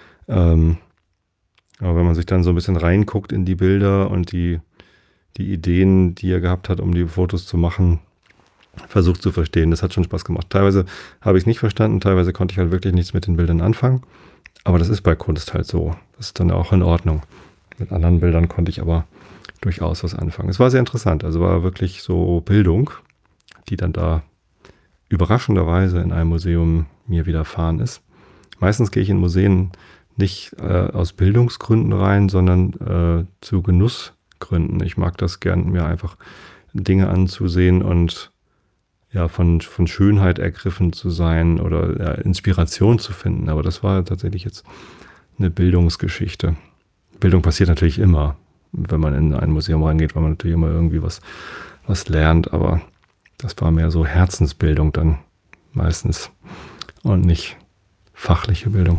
aber wenn man sich dann so ein bisschen reinguckt in die Bilder und die Ideen, die er gehabt hat, um die Fotos zu machen, versucht zu verstehen. Das hat schon Spaß gemacht. Teilweise habe ich es nicht verstanden, teilweise konnte ich halt wirklich nichts mit den Bildern anfangen. Aber das ist bei Kunst halt so. Das ist dann auch in Ordnung. Mit anderen Bildern konnte ich aber durchaus was anfangen. Es war sehr interessant. Also war wirklich so Bildung, die dann da überraschenderweise in einem Museum mir widerfahren ist. Meistens gehe ich in Museen nicht aus Bildungsgründen rein, sondern zu Genussgründen. Ich mag das gern, mir einfach Dinge anzusehen und ja, von Schönheit ergriffen zu sein oder ja, Inspiration zu finden. Aber das war tatsächlich jetzt eine Bildungsgeschichte. Bildung passiert natürlich immer, wenn man in ein Museum reingeht, weil man natürlich immer irgendwie was lernt. Aber das war mehr so Herzensbildung dann meistens und nicht fachliche Bildung.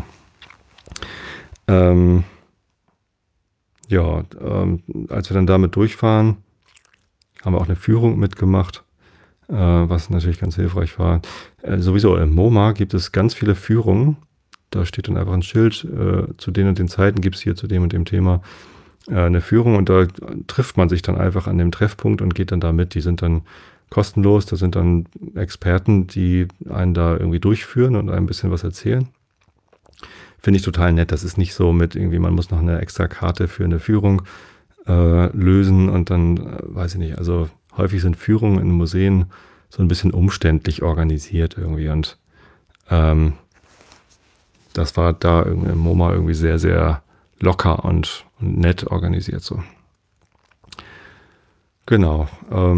Als wir dann damit durchfahren, haben wir auch eine Führung mitgemacht, was natürlich ganz hilfreich war. Sowieso im MoMA gibt es ganz viele Führungen. Da steht dann einfach ein Schild, zu den und den Zeiten gibt es hier zu dem und dem Thema eine Führung und da trifft man sich dann einfach an dem Treffpunkt und geht dann da mit. Die sind dann kostenlos, da sind dann Experten, die einen da irgendwie durchführen und ein bisschen was erzählen. Finde ich total nett. Das ist nicht so mit irgendwie, man muss noch eine extra Karte für eine Führung lösen und dann, weiß ich nicht, also häufig sind Führungen in Museen so ein bisschen umständlich organisiert irgendwie und das war da im MoMA irgendwie sehr, sehr locker und nett organisiert so. Genau.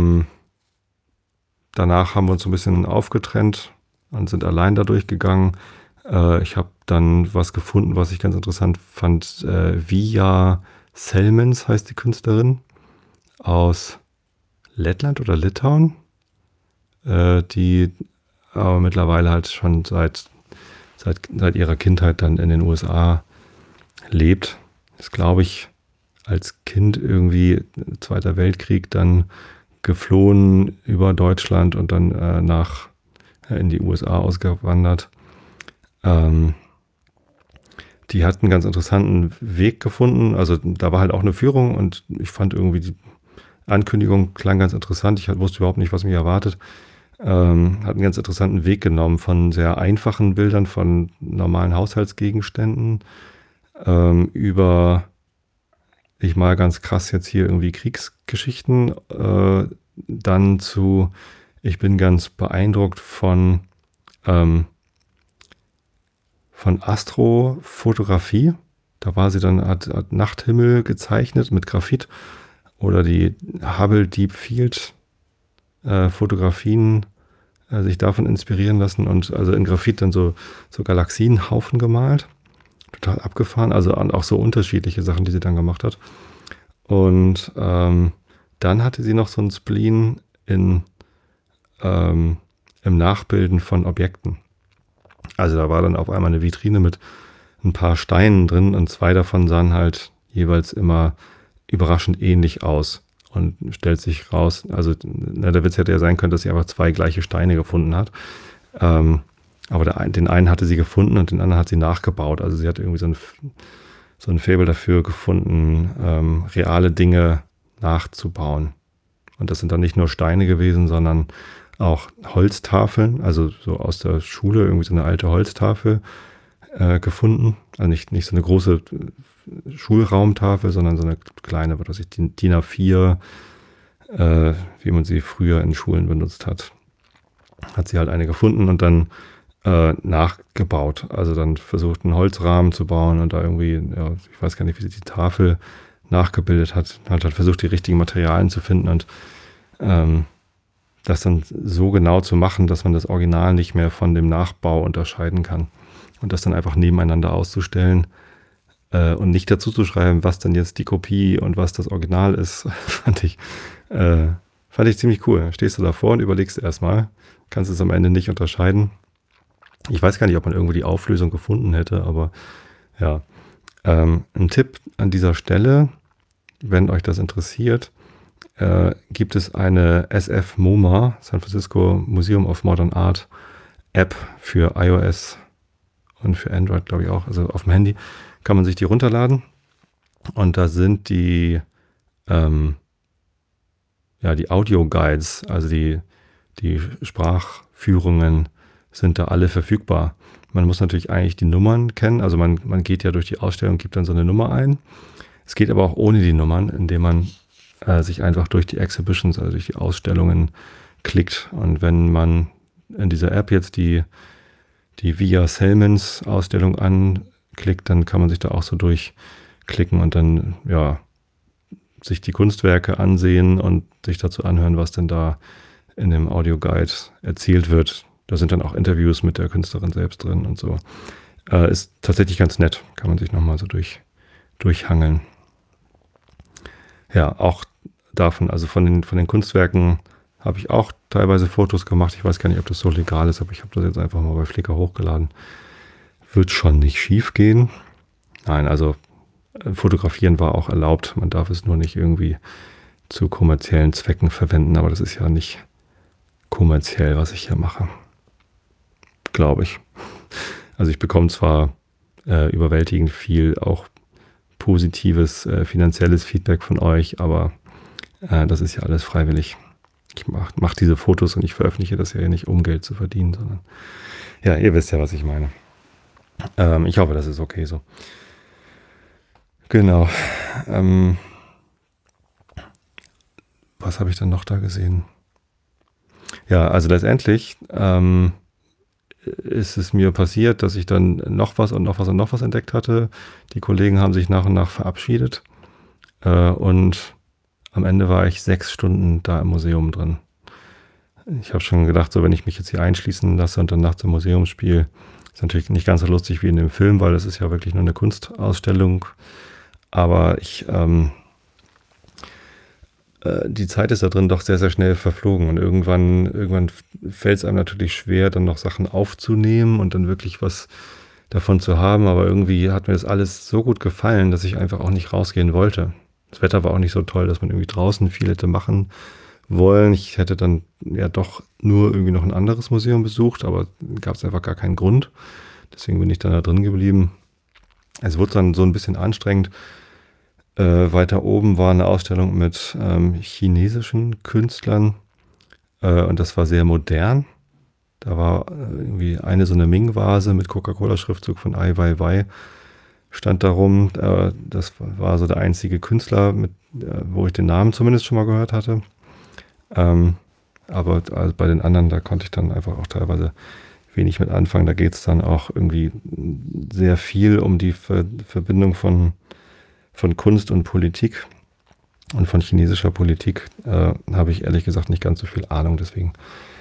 Danach haben wir uns so ein bisschen aufgetrennt und sind allein da durchgegangen. Ich habe dann was gefunden, was ich ganz interessant fand. Via Selmens heißt die Künstlerin aus Lettland oder Litauen, die aber mittlerweile halt schon seit ihrer Kindheit dann in den USA lebt. Ist, glaube ich, als Kind irgendwie Zweiter Weltkrieg dann geflohen über Deutschland und dann in die USA ausgewandert. die hat einen ganz interessanten Weg gefunden. Also da war halt auch eine Führung und ich fand irgendwie die Ankündigung klang ganz interessant. Ich wusste überhaupt nicht, was mich erwartet. Hat einen ganz interessanten Weg genommen von sehr einfachen Bildern von normalen Haushaltsgegenständen über, ich mal ganz krass jetzt hier irgendwie Kriegsgeschichten, dann zu, ich bin ganz beeindruckt von Astrofotografie. Da war sie dann, hat Nachthimmel gezeichnet mit Graphit oder die Hubble Deep Field Fotografien sich davon inspirieren lassen und also in Graphit dann so Galaxienhaufen gemalt. Total abgefahren, also auch so unterschiedliche Sachen, die sie dann gemacht hat. Und dann hatte sie noch so einen Spleen im Nachbilden von Objekten. Also da war dann auf einmal eine Vitrine mit ein paar Steinen drin und 2 davon sahen halt jeweils immer überraschend ähnlich aus. Und stellt sich raus, also der Witz hätte ja sein können, dass sie einfach 2 gleiche Steine gefunden hat. Aber den einen hatte sie gefunden und den anderen hat sie nachgebaut. Also sie hat irgendwie so ein Faible dafür gefunden, reale Dinge nachzubauen. Und das sind dann nicht nur Steine gewesen, sondern auch Holztafeln, also so aus der Schule irgendwie so eine alte Holztafel gefunden. Also nicht so eine große Schulraumtafel, sondern so eine kleine, was weiß ich, DIN A4, wie man sie früher in Schulen benutzt hat. Hat sie halt eine gefunden und dann nachgebaut. Also dann versucht, einen Holzrahmen zu bauen und da irgendwie, ja, ich weiß gar nicht, wie sie die Tafel nachgebildet hat. Hat halt versucht, die richtigen Materialien zu finden und das dann so genau zu machen, dass man das Original nicht mehr von dem Nachbau unterscheiden kann. Und das dann einfach nebeneinander auszustellen und nicht dazu zu schreiben, was dann jetzt die Kopie und was das Original ist, fand ich ziemlich cool. Stehst du davor und überlegst erstmal, kannst es am Ende nicht unterscheiden. Ich weiß gar nicht, ob man irgendwo die Auflösung gefunden hätte, aber ja. Ein Tipp an dieser Stelle, wenn euch das interessiert, gibt es eine SF MoMA, San Francisco Museum of Modern Art App für iOS und für Android, glaube ich auch, also auf dem Handy kann man sich die runterladen und da sind die Audio-Guides, also die Sprachführungen sind da alle verfügbar. Man muss natürlich eigentlich die Nummern kennen, also man geht ja durch die Ausstellung, gibt dann so eine Nummer ein. Es geht aber auch ohne die Nummern, indem man sich einfach durch die Exhibitions, also durch die Ausstellungen klickt. Und wenn man in dieser App jetzt die Via Selmans Ausstellung anklickt, dann kann man sich da auch so durchklicken und dann ja sich die Kunstwerke ansehen und sich dazu anhören, was denn da in dem Audioguide erzählt wird. Da sind dann auch Interviews mit der Künstlerin selbst drin und so. Ist tatsächlich ganz nett, kann man sich nochmal so durchhangeln. Ja, auch davon, also von den Kunstwerken habe ich auch teilweise Fotos gemacht. Ich weiß gar nicht, ob das so legal ist, aber ich habe das jetzt einfach mal bei Flickr hochgeladen. Wird schon nicht schief gehen. Nein, also fotografieren war auch erlaubt. Man darf es nur nicht irgendwie zu kommerziellen Zwecken verwenden, aber das ist ja nicht kommerziell, was ich hier mache. Glaube ich. Also ich bekomme zwar überwältigend viel auch positives finanzielles Feedback von euch, aber das ist ja alles freiwillig. Ich mach diese Fotos und ich veröffentliche das ja nicht, um Geld zu verdienen, sondern ja, ihr wisst ja, was ich meine. Ich hoffe, das ist okay so. Genau. Was habe ich dann noch da gesehen? Ja, also letztendlich ist es mir passiert, dass ich dann noch was entdeckt hatte. Die Kollegen haben sich nach und nach verabschiedet und am Ende war ich 6 Stunden da im Museum drin. Ich habe schon gedacht, so wenn ich mich jetzt hier einschließen lasse und dann nachts im Museum spiele, ist natürlich nicht ganz so lustig wie in dem Film, weil das ist ja wirklich nur eine Kunstausstellung. Aber die Zeit ist da drin doch sehr, sehr schnell verflogen und irgendwann fällt es einem natürlich schwer, dann noch Sachen aufzunehmen und dann wirklich was davon zu haben, aber irgendwie hat mir das alles so gut gefallen, dass ich einfach auch nicht rausgehen wollte. Das Wetter war auch nicht so toll, dass man irgendwie draußen viel hätte machen wollen. Ich hätte dann ja doch nur irgendwie noch ein anderes Museum besucht, aber gab es einfach gar keinen Grund. Deswegen bin ich dann da drin geblieben. Es wurde dann so ein bisschen anstrengend. Weiter oben war eine Ausstellung mit chinesischen Künstlern und das war sehr modern. Da war irgendwie eine so eine Ming-Vase mit Coca-Cola-Schriftzug von Ai Weiwei stand da rum. Das war so der einzige Künstler, wo ich den Namen zumindest schon mal gehört hatte. Aber also bei den anderen, da konnte ich dann einfach auch teilweise wenig mit anfangen. Da geht es dann auch irgendwie sehr viel um die Verbindung von Kunst und Politik. Und von chinesischer Politik habe ich ehrlich gesagt nicht ganz so viel Ahnung. Deswegen,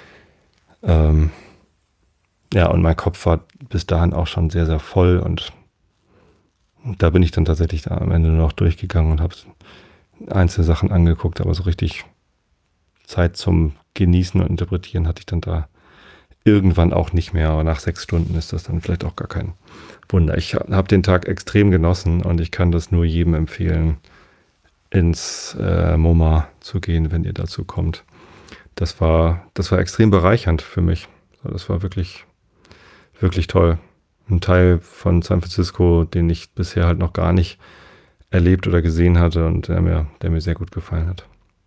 ja, und mein Kopf war bis dahin auch schon sehr, sehr voll. Und da bin ich dann tatsächlich da am Ende nur noch durchgegangen und habe einzelne Sachen angeguckt. Aber so richtig Zeit zum Genießen und Interpretieren hatte ich dann da irgendwann auch nicht mehr. Aber nach 6 Stunden ist das dann vielleicht auch gar kein Wunder. Ich habe den Tag extrem genossen und ich kann das nur jedem empfehlen, ins MoMA zu gehen, wenn ihr dazu kommt. Das war extrem bereichernd für mich. Das war wirklich, wirklich toll. Ein Teil von San Francisco, den ich bisher halt noch gar nicht erlebt oder gesehen hatte und der mir sehr gut gefallen hat.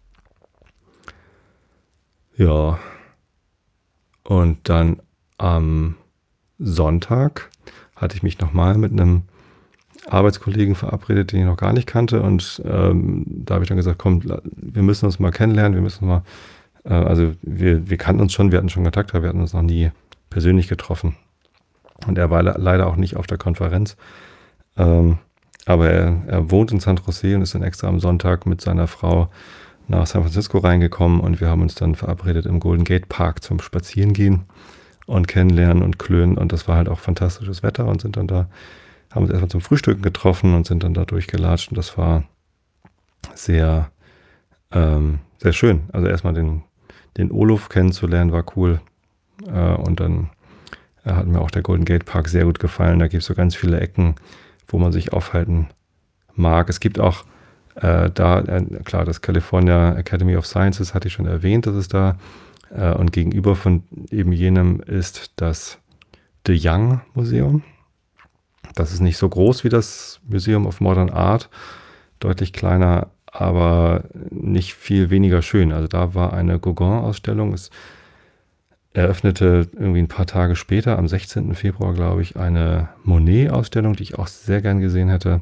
Ja, und dann am Sonntag hatte ich mich nochmal mit einem Arbeitskollegen verabredet, den ich noch gar nicht kannte. Und da habe ich dann gesagt, komm, wir müssen uns mal kennenlernen, wir müssen mal, also wir kannten uns schon, wir hatten schon Kontakt, aber wir hatten uns noch nie persönlich getroffen. Und er war leider auch nicht auf der Konferenz. Aber er wohnt in San Jose und ist dann extra am Sonntag mit seiner Frau nach San Francisco reingekommen und wir haben uns dann verabredet im Golden Gate Park zum Spazierengehen und kennenlernen und klönen. Und das war halt auch fantastisches Wetter und sind dann da, haben uns erstmal zum Frühstücken getroffen und sind dann da durchgelatscht. Und das war sehr, sehr schön. Also erstmal den Olof kennenzulernen war cool. Und dann hat mir auch der Golden Gate Park sehr gut gefallen. Da gibt es so ganz viele Ecken, wo man sich aufhalten mag. Es gibt auch klar, das California Academy of Sciences hatte ich schon erwähnt, das ist da. Und gegenüber von eben jenem ist das De Young Museum. Das ist nicht so groß wie das Museum of Modern Art, deutlich kleiner, aber nicht viel weniger schön. Also da war eine Gauguin-Ausstellung. Es eröffnete irgendwie ein paar Tage später, am 16. Februar, glaube ich, eine Monet-Ausstellung, die ich auch sehr gern gesehen hätte.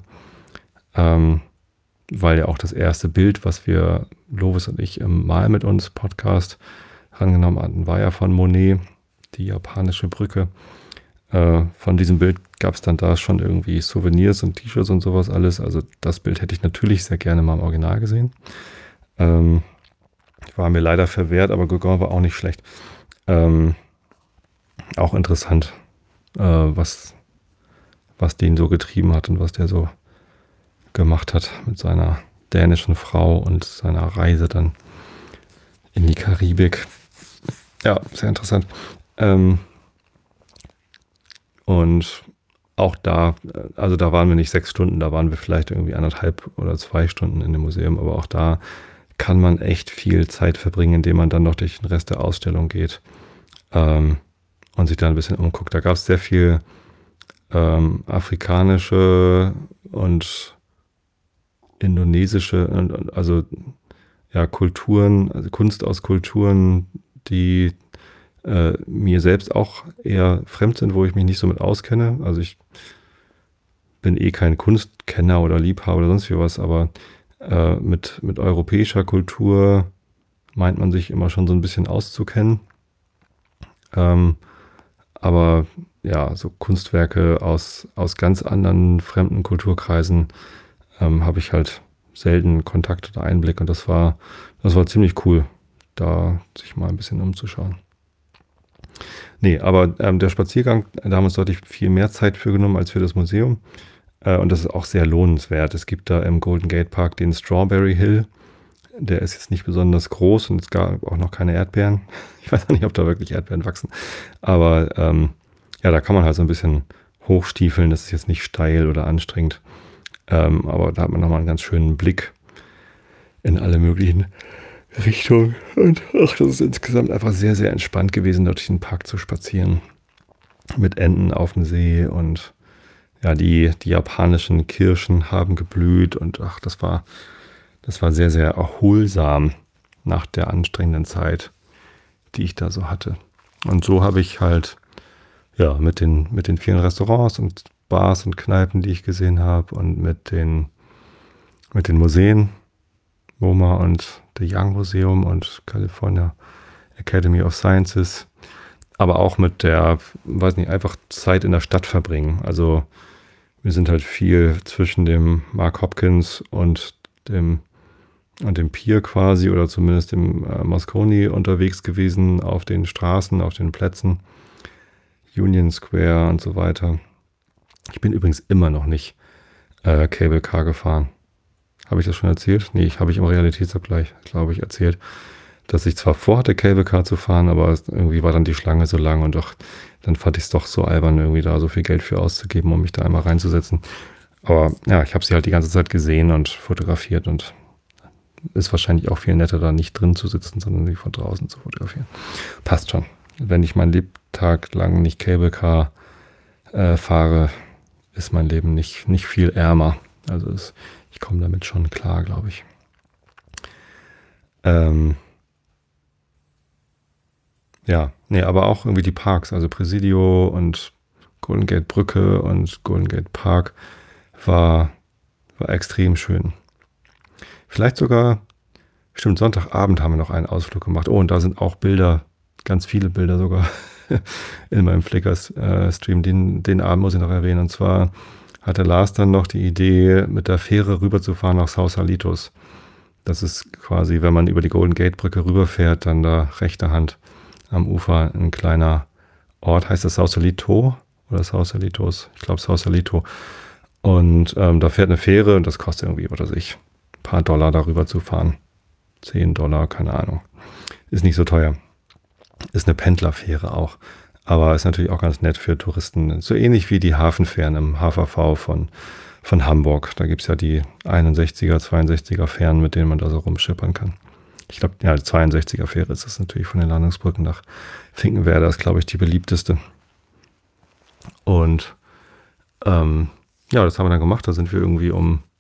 Weil ja auch das erste Bild, was wir, Lovis und ich, im Mal mit uns Podcast rangenommen hatten, war ja von Monet, die japanische Brücke. Von diesem Bild gab es dann da schon irgendwie Souvenirs und T-Shirts und sowas alles. Also das Bild hätte ich natürlich sehr gerne mal im Original gesehen. War mir leider verwehrt, aber Gauguin war auch nicht schlecht. Auch interessant, was den so getrieben hat und was der so gemacht hat mit seiner dänischen Frau und seiner Reise dann in die Karibik. Ja, sehr interessant. Und auch da, also da waren wir nicht 6 Stunden, da waren wir vielleicht irgendwie 1,5 oder 2 Stunden in dem Museum, aber auch da kann man echt viel Zeit verbringen, indem man dann noch durch den Rest der Ausstellung geht und sich da ein bisschen umguckt. Da gab es sehr viel afrikanische und indonesische, also ja, Kulturen, also Kunst aus Kulturen, die mir selbst auch eher fremd sind, wo ich mich nicht so mit auskenne. Also ich bin kein Kunstkenner oder Liebhaber oder sonst wie was, aber mit europäischer Kultur meint man sich immer schon so ein bisschen auszukennen. Aber ja, so Kunstwerke aus ganz anderen fremden Kulturkreisen habe ich halt selten Kontakt oder Einblick und das war ziemlich cool, da sich mal ein bisschen umzuschauen. Nee, aber der Spaziergang, da haben wir uns deutlich viel mehr Zeit für genommen als für das Museum. Und das ist auch sehr lohnenswert. Es gibt da im Golden Gate Park den Strawberry Hill. Der ist jetzt nicht besonders groß und es gab auch noch keine Erdbeeren. Ich weiß auch nicht, ob da wirklich Erdbeeren wachsen. Aber ja, da kann man halt so ein bisschen hochstiefeln. Das ist jetzt nicht steil oder anstrengend. Aber da hat man nochmal einen ganz schönen Blick in alle möglichen Richtung. Und ach, das ist insgesamt einfach sehr, sehr entspannt gewesen, dort durch den Park zu spazieren. Mit Enten auf dem See und ja, die japanischen Kirschen haben geblüht und ach, das war sehr, sehr erholsam nach der anstrengenden Zeit, die ich da so hatte. Und so habe ich halt, ja, mit den vielen Restaurants und Bars und Kneipen, die ich gesehen habe und mit den Museen, MoMA und The Young Museum und California Academy of Sciences, aber auch mit der, weiß nicht, einfach Zeit in der Stadt verbringen. Also wir sind halt viel zwischen dem Mark Hopkins und dem Pier quasi oder zumindest dem Moscone unterwegs gewesen auf den Straßen, auf den Plätzen, Union Square und so weiter. Ich bin übrigens immer noch nicht Cable Car gefahren. Habe ich das schon erzählt? Nee, habe ich im Realitätsabgleich, glaube ich, erzählt, dass ich zwar vorhatte, Cable Car zu fahren, aber irgendwie war dann die Schlange so lang und doch, dann fand ich es doch so albern, irgendwie da so viel Geld für auszugeben, um mich da einmal reinzusetzen. Aber ja, ich habe sie halt die ganze Zeit gesehen und fotografiert und ist wahrscheinlich auch viel netter, da nicht drin zu sitzen, sondern sie von draußen zu fotografieren. Passt schon. Wenn ich mein Lebtag lang nicht Cable Car fahre, ist mein Leben nicht viel ärmer. Also ich komme damit schon klar, glaube ich. Ja, nee, aber auch irgendwie die Parks, also Presidio und Golden Gate Brücke und Golden Gate Park war extrem schön. Vielleicht sogar, stimmt, Sonntagabend haben wir noch einen Ausflug gemacht. Oh, und da sind auch Bilder, ganz viele Bilder sogar in meinem Flickr-Stream. Den Abend muss ich noch erwähnen. Und zwar hatte Lars dann noch die Idee, mit der Fähre rüberzufahren nach Sausalitos. Das ist quasi, wenn man über die Golden Gate Brücke rüberfährt, dann da rechter Hand am Ufer ein kleiner Ort. Heißt das Sausalito oder Sausalitos? Ich glaube Sausalito. Und da fährt eine Fähre und das kostet irgendwie, was weiß ich, ein paar Dollar darüber zu fahren. $10, keine Ahnung. Ist nicht so teuer. Ist eine Pendlerfähre auch. Aber ist natürlich auch ganz nett für Touristen. So ähnlich wie die Hafenfähren im HVV von Hamburg. Da gibt es ja die 61er, 62er Fähren, mit denen man da so rumschippern kann. Ich glaube, ja, die 62er Fähre ist das natürlich von den Landungsbrücken nach Finkenwerder. Das ist, glaube ich, die beliebteste. Und ja, das haben wir dann gemacht. Da sind wir irgendwie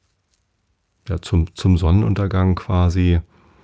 zum Sonnenuntergang quasi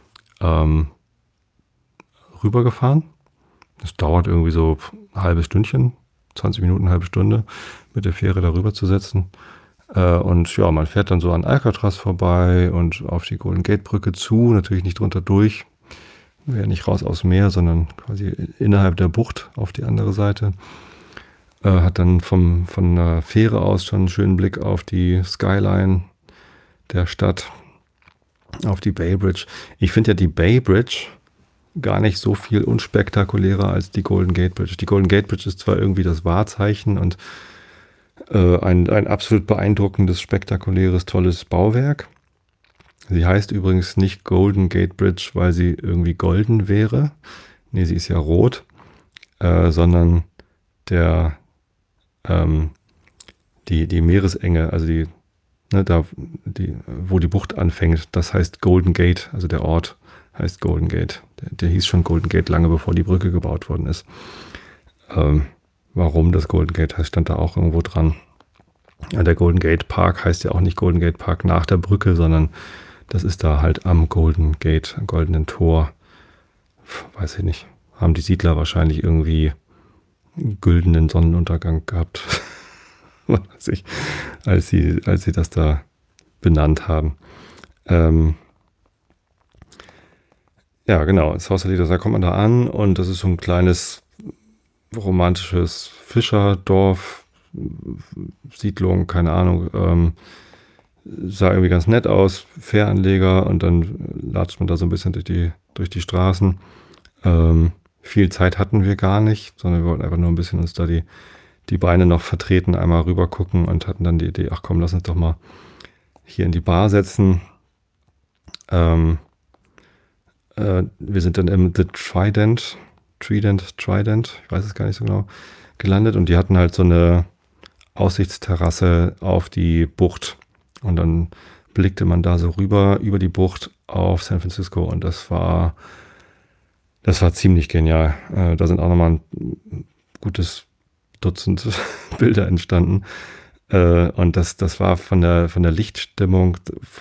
rübergefahren. Das dauert irgendwie so ein halbes Stündchen, 20 Minuten, eine halbe Stunde, mit der Fähre darüber zu setzen. Und ja, man fährt dann so an Alcatraz vorbei und auf die Golden Gate Brücke zu, natürlich nicht drunter durch. Wäre nicht raus aufs Meer, sondern quasi innerhalb der Bucht auf die andere Seite. Hat dann von der Fähre aus schon einen schönen Blick auf die Skyline der Stadt, auf die Bay Bridge. Ich finde ja die Bay Bridge gar nicht so viel unspektakulärer als die Golden Gate Bridge. Die Golden Gate Bridge ist zwar irgendwie das Wahrzeichen und ein absolut beeindruckendes, spektakuläres, tolles Bauwerk. Sie heißt übrigens nicht Golden Gate Bridge, weil sie irgendwie golden wäre. Nee, sie ist ja rot, sondern die Meeresenge, also wo die Bucht anfängt, das heißt Golden Gate, also der Ort heißt Golden Gate. Der hieß schon Golden Gate lange bevor die Brücke gebaut worden ist. Warum das Golden Gate heißt, stand da auch irgendwo dran. Ja, der Golden Gate Park heißt ja auch nicht Golden Gate Park nach der Brücke, sondern das ist da halt am Golden Gate, am Goldenen Tor. Weiß ich nicht. Haben die Siedler wahrscheinlich irgendwie einen güldenen Sonnenuntergang gehabt. Weiß ich, als sie das da benannt haben. Ja, genau, Sausalitos, da kommt man da an und das ist so ein kleines romantisches Fischerdorf, Siedlung, keine Ahnung, sah irgendwie ganz nett aus, Fähranleger und dann latscht man da so ein bisschen durch die Straßen. Viel Zeit hatten wir gar nicht, sondern wir wollten einfach nur ein bisschen uns da die Beine noch vertreten, einmal rüber gucken und hatten dann die Idee, ach komm, lass uns doch mal hier in die Bar setzen. Wir sind dann im The Trident, ich weiß es gar nicht so genau, gelandet und die hatten halt so eine Aussichtsterrasse auf die Bucht und dann blickte man da so rüber über die Bucht auf San Francisco und das war ziemlich genial. Da sind auch nochmal ein gutes Dutzend Bilder entstanden. Und das war von der Lichtstimmung,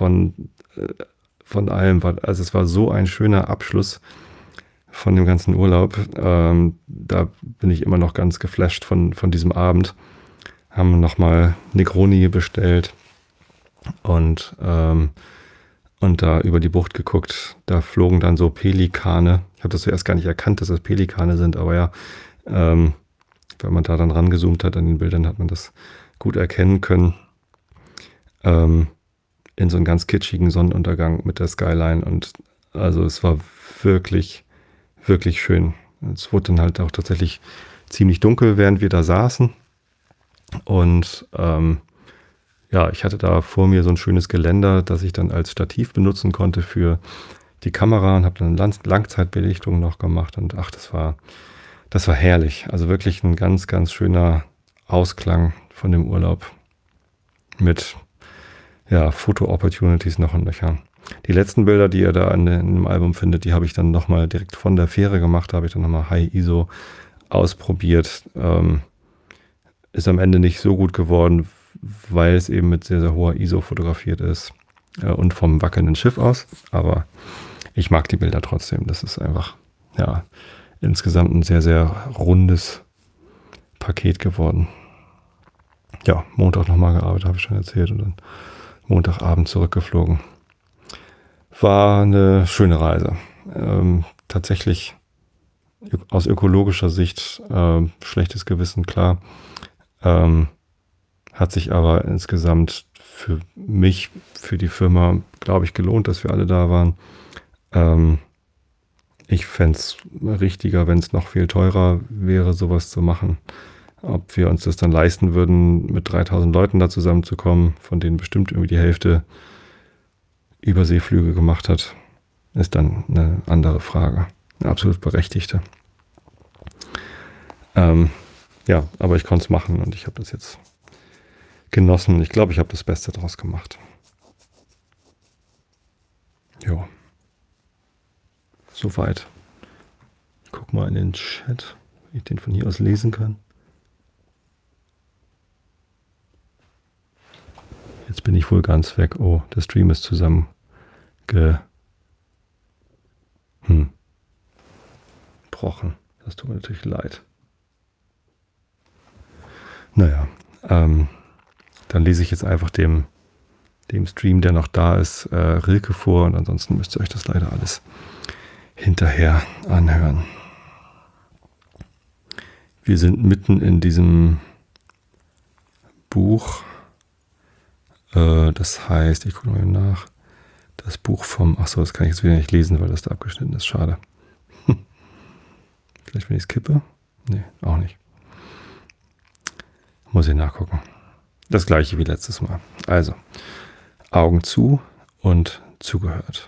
von allem, also es war so ein schöner Abschluss von dem ganzen Urlaub. Da bin ich immer noch ganz geflasht von diesem Abend. Haben nochmal Negroni bestellt und da über die Bucht geguckt. Da flogen dann so Pelikane. Ich habe das zuerst gar nicht erkannt, dass das Pelikane sind, aber ja, wenn man da dann rangezoomt hat an den Bildern, hat man das gut erkennen können. In so einen ganz kitschigen Sonnenuntergang mit der Skyline. Und also es war wirklich, wirklich schön. Es wurde dann halt auch tatsächlich ziemlich dunkel, während wir da saßen. Und ja, ich hatte da vor mir so ein schönes Geländer, das ich dann als Stativ benutzen konnte für die Kamera und habe dann Langzeitbelichtung noch gemacht. Und ach, das war herrlich. Also wirklich ein ganz, ganz schöner Ausklang von dem Urlaub mit ja, Foto-Opportunities noch und nöcher. Die letzten Bilder, die ihr da in dem Album findet, die habe ich dann nochmal direkt von der Fähre gemacht. Da habe ich dann nochmal High ISO ausprobiert. Ist am Ende nicht so gut geworden, weil es eben mit sehr, sehr hoher ISO fotografiert ist und vom wackelnden Schiff aus. Aber ich mag die Bilder trotzdem. Das ist einfach, ja, insgesamt ein sehr, sehr rundes Paket geworden. Ja, Montag nochmal gearbeitet, habe ich schon erzählt, und dann Montagabend zurückgeflogen. War eine schöne Reise. Tatsächlich aus ökologischer Sicht schlechtes Gewissen, klar. Hat sich aber insgesamt für mich, für die Firma, glaube ich, gelohnt, dass wir alle da waren. Ich fände es richtiger, wenn es noch viel teurer wäre, sowas zu machen. Ob wir uns das dann leisten würden, mit 3000 Leuten da zusammenzukommen, von denen bestimmt irgendwie die Hälfte Überseeflüge gemacht hat, ist dann eine andere Frage. Eine absolut berechtigte. Ja, aber ich konnte es machen und ich habe das jetzt genossen. Ich glaube, ich habe das Beste draus gemacht. Jo. Soweit. Ich guck mal in den Chat, wie ich den von hier aus lesen kann. Jetzt bin ich wohl ganz weg. Oh, der Stream ist zusammengebrochen. Das tut mir natürlich leid. Naja, dann lese ich jetzt einfach dem Stream, der noch da ist, Rilke vor, und ansonsten müsst ihr euch das leider alles hinterher anhören. Wir sind mitten in diesem Buch, das heißt, ich gucke mal nach, das Buch vom, achso, das kann ich jetzt wieder nicht lesen, weil das da abgeschnitten ist, schade. Vielleicht, wenn ich es kippe? Nee, auch nicht. Muss ich nachgucken. Das gleiche wie letztes Mal. Also, Augen zu und zugehört.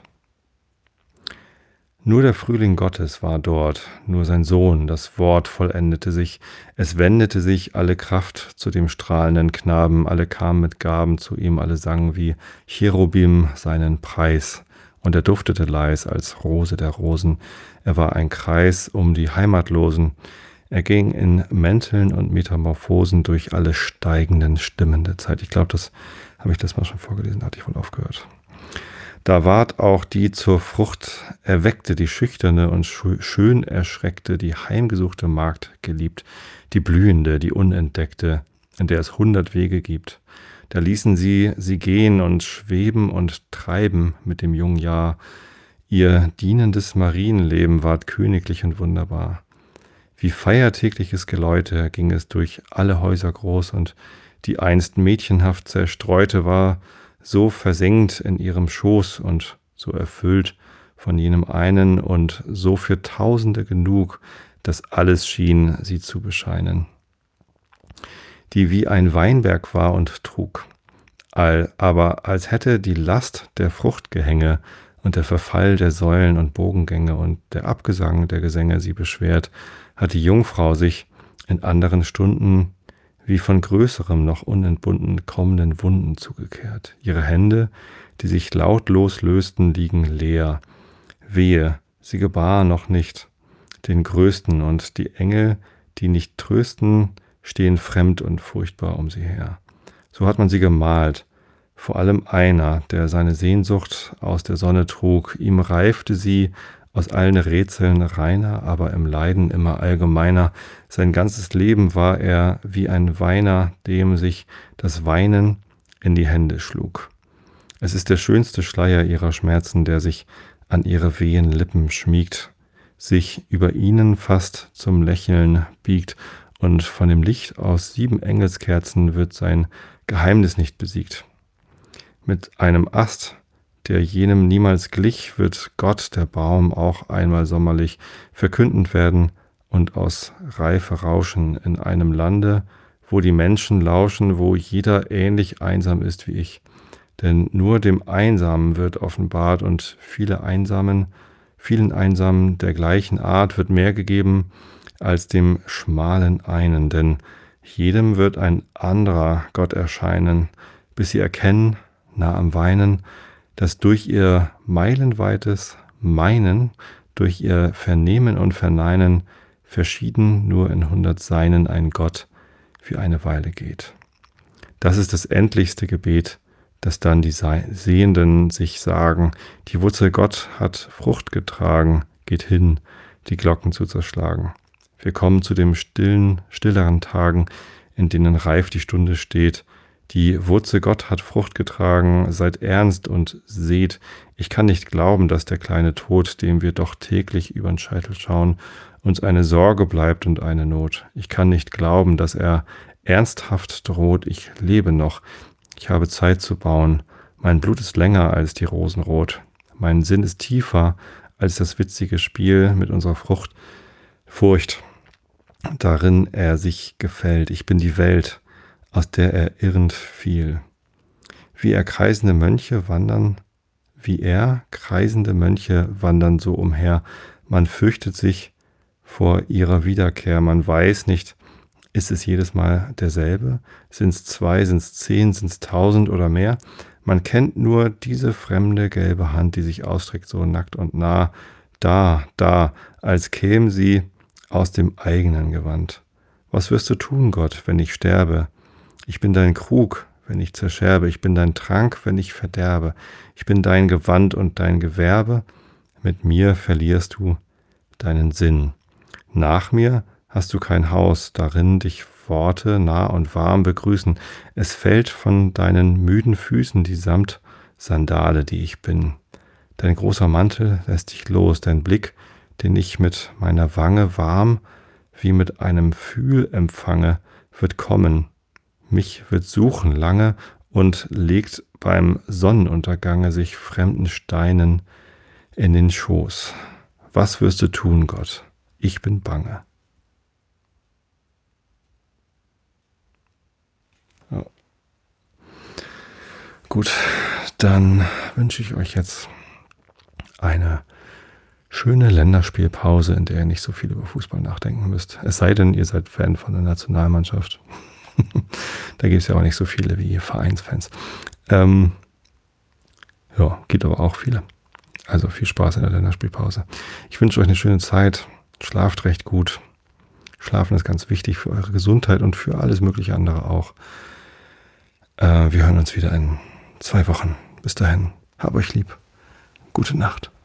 Nur der Frühling Gottes war dort, nur sein Sohn, das Wort vollendete sich, es wendete sich alle Kraft zu dem strahlenden Knaben, alle kamen mit Gaben zu ihm, alle sangen wie Cherubim seinen Preis, und er duftete leis als Rose der Rosen, er war ein Kreis um die Heimatlosen, er ging in Mänteln und Metamorphosen durch alle steigenden Stimmen der Zeit. Ich glaube, das habe ich das mal schon vorgelesen, hatte ich wohl aufgehört. Da ward auch die zur Frucht erweckte, die schüchterne und schön erschreckte, die heimgesuchte Magd geliebt, die blühende, die unentdeckte, in der es 100 Wege gibt. Da ließen sie gehen und schweben und treiben mit dem jungen Jahr. Ihr dienendes Marienleben ward königlich und wunderbar. Wie feiertägliches Geläute ging es durch alle Häuser groß, und die einst mädchenhaft zerstreute war so versenkt in ihrem Schoß und so erfüllt von jenem einen und so für Tausende genug, dass alles schien, sie zu bescheinen. Die wie ein Weinberg war und trug, aber als hätte die Last der Fruchtgehänge und der Verfall der Säulen und Bogengänge und der Abgesang der Gesänge sie beschwert, hat die Jungfrau sich in anderen Stunden wie von größerem noch unentbunden kommenden Wunden zugekehrt. Ihre Hände, die sich lautlos lösten, liegen leer. Wehe, sie gebar noch nicht den Größten, und die Engel, die nicht trösten, stehen fremd und furchtbar um sie her. So hat man sie gemalt. Vor allem einer, der seine Sehnsucht aus der Sonne trug. Ihm reifte sie aus allen Rätseln reiner, aber im Leiden immer allgemeiner. Sein ganzes Leben war er wie ein Weiner, dem sich das Weinen in die Hände schlug. Es ist der schönste Schleier ihrer Schmerzen, der sich an ihre wehen Lippen schmiegt, sich über ihnen fast zum Lächeln biegt, und von dem Licht aus 7 Engelskerzen wird sein Geheimnis nicht besiegt. Mit einem Ast, der jenem niemals glich, wird Gott, der Baum, auch einmal sommerlich verkündend werden und aus Reife rauschen in einem Lande, wo die Menschen lauschen, wo jeder ähnlich einsam ist wie ich. Denn nur dem Einsamen wird offenbart und vielen Einsamen der gleichen Art wird mehr gegeben als dem schmalen einen. Denn jedem wird ein anderer Gott erscheinen, bis sie erkennen, nah am Weinen, dass durch ihr meilenweites Meinen, durch ihr Vernehmen und Verneinen verschieden nur in 100 Seinen ein Gott für eine Weile geht. Das ist das endlichste Gebet, dass dann die Sehenden sich sagen, die Wurzel Gott hat Frucht getragen, geht hin, die Glocken zu zerschlagen. Wir kommen zu den stilleren Tagen, in denen reif die Stunde steht. Die Wurzel Gott hat Frucht getragen, seid ernst und seht, ich kann nicht glauben, dass der kleine Tod, dem wir doch täglich übern Scheitel schauen, uns eine Sorge bleibt und eine Not. Ich kann nicht glauben, dass er ernsthaft droht, ich lebe noch, ich habe Zeit zu bauen, mein Blut ist länger als die Rosenrot, mein Sinn ist tiefer als das witzige Spiel mit unserer Furcht, darin er sich gefällt, ich bin die Welt, aus der er irrend fiel. Wie er kreisende Mönche wandern so umher, man fürchtet sich vor ihrer Wiederkehr, man weiß nicht, ist es jedes Mal derselbe? Sind's 2, sind's 10, sind's 1000 oder mehr? Man kennt nur diese fremde gelbe Hand, die sich ausstreckt so nackt und nah, da, als käme sie aus dem eigenen Gewand. Was wirst du tun, Gott, wenn ich sterbe? Ich bin dein Krug, wenn ich zerscherbe, ich bin dein Trank, wenn ich verderbe, ich bin dein Gewand und dein Gewerbe, mit mir verlierst du deinen Sinn. Nach mir hast du kein Haus, darin dich Worte nah und warm begrüßen, es fällt von deinen müden Füßen die Samtsandale, die ich bin. Dein großer Mantel lässt dich los, dein Blick, den ich mit meiner Wange warm wie mit einem Fühl empfange, wird kommen, mich wird suchen lange und legt beim Sonnenuntergange sich fremden Steinen in den Schoß. Was wirst du tun, Gott? Ich bin bange. Ja. Gut, dann wünsche ich euch jetzt eine schöne Länderspielpause, in der ihr nicht so viel über Fußball nachdenken müsst. Es sei denn, ihr seid Fan von der Nationalmannschaft. Da gibt es ja auch nicht so viele wie Vereinsfans. Ja, gibt aber auch viele. Also viel Spaß in der Länderspielpause. Ich wünsche euch eine schöne Zeit. Schlaft recht gut. Schlafen ist ganz wichtig für eure Gesundheit und für alles mögliche andere auch. Wir hören uns wieder in 2 Wochen. Bis dahin, hab euch lieb. Gute Nacht.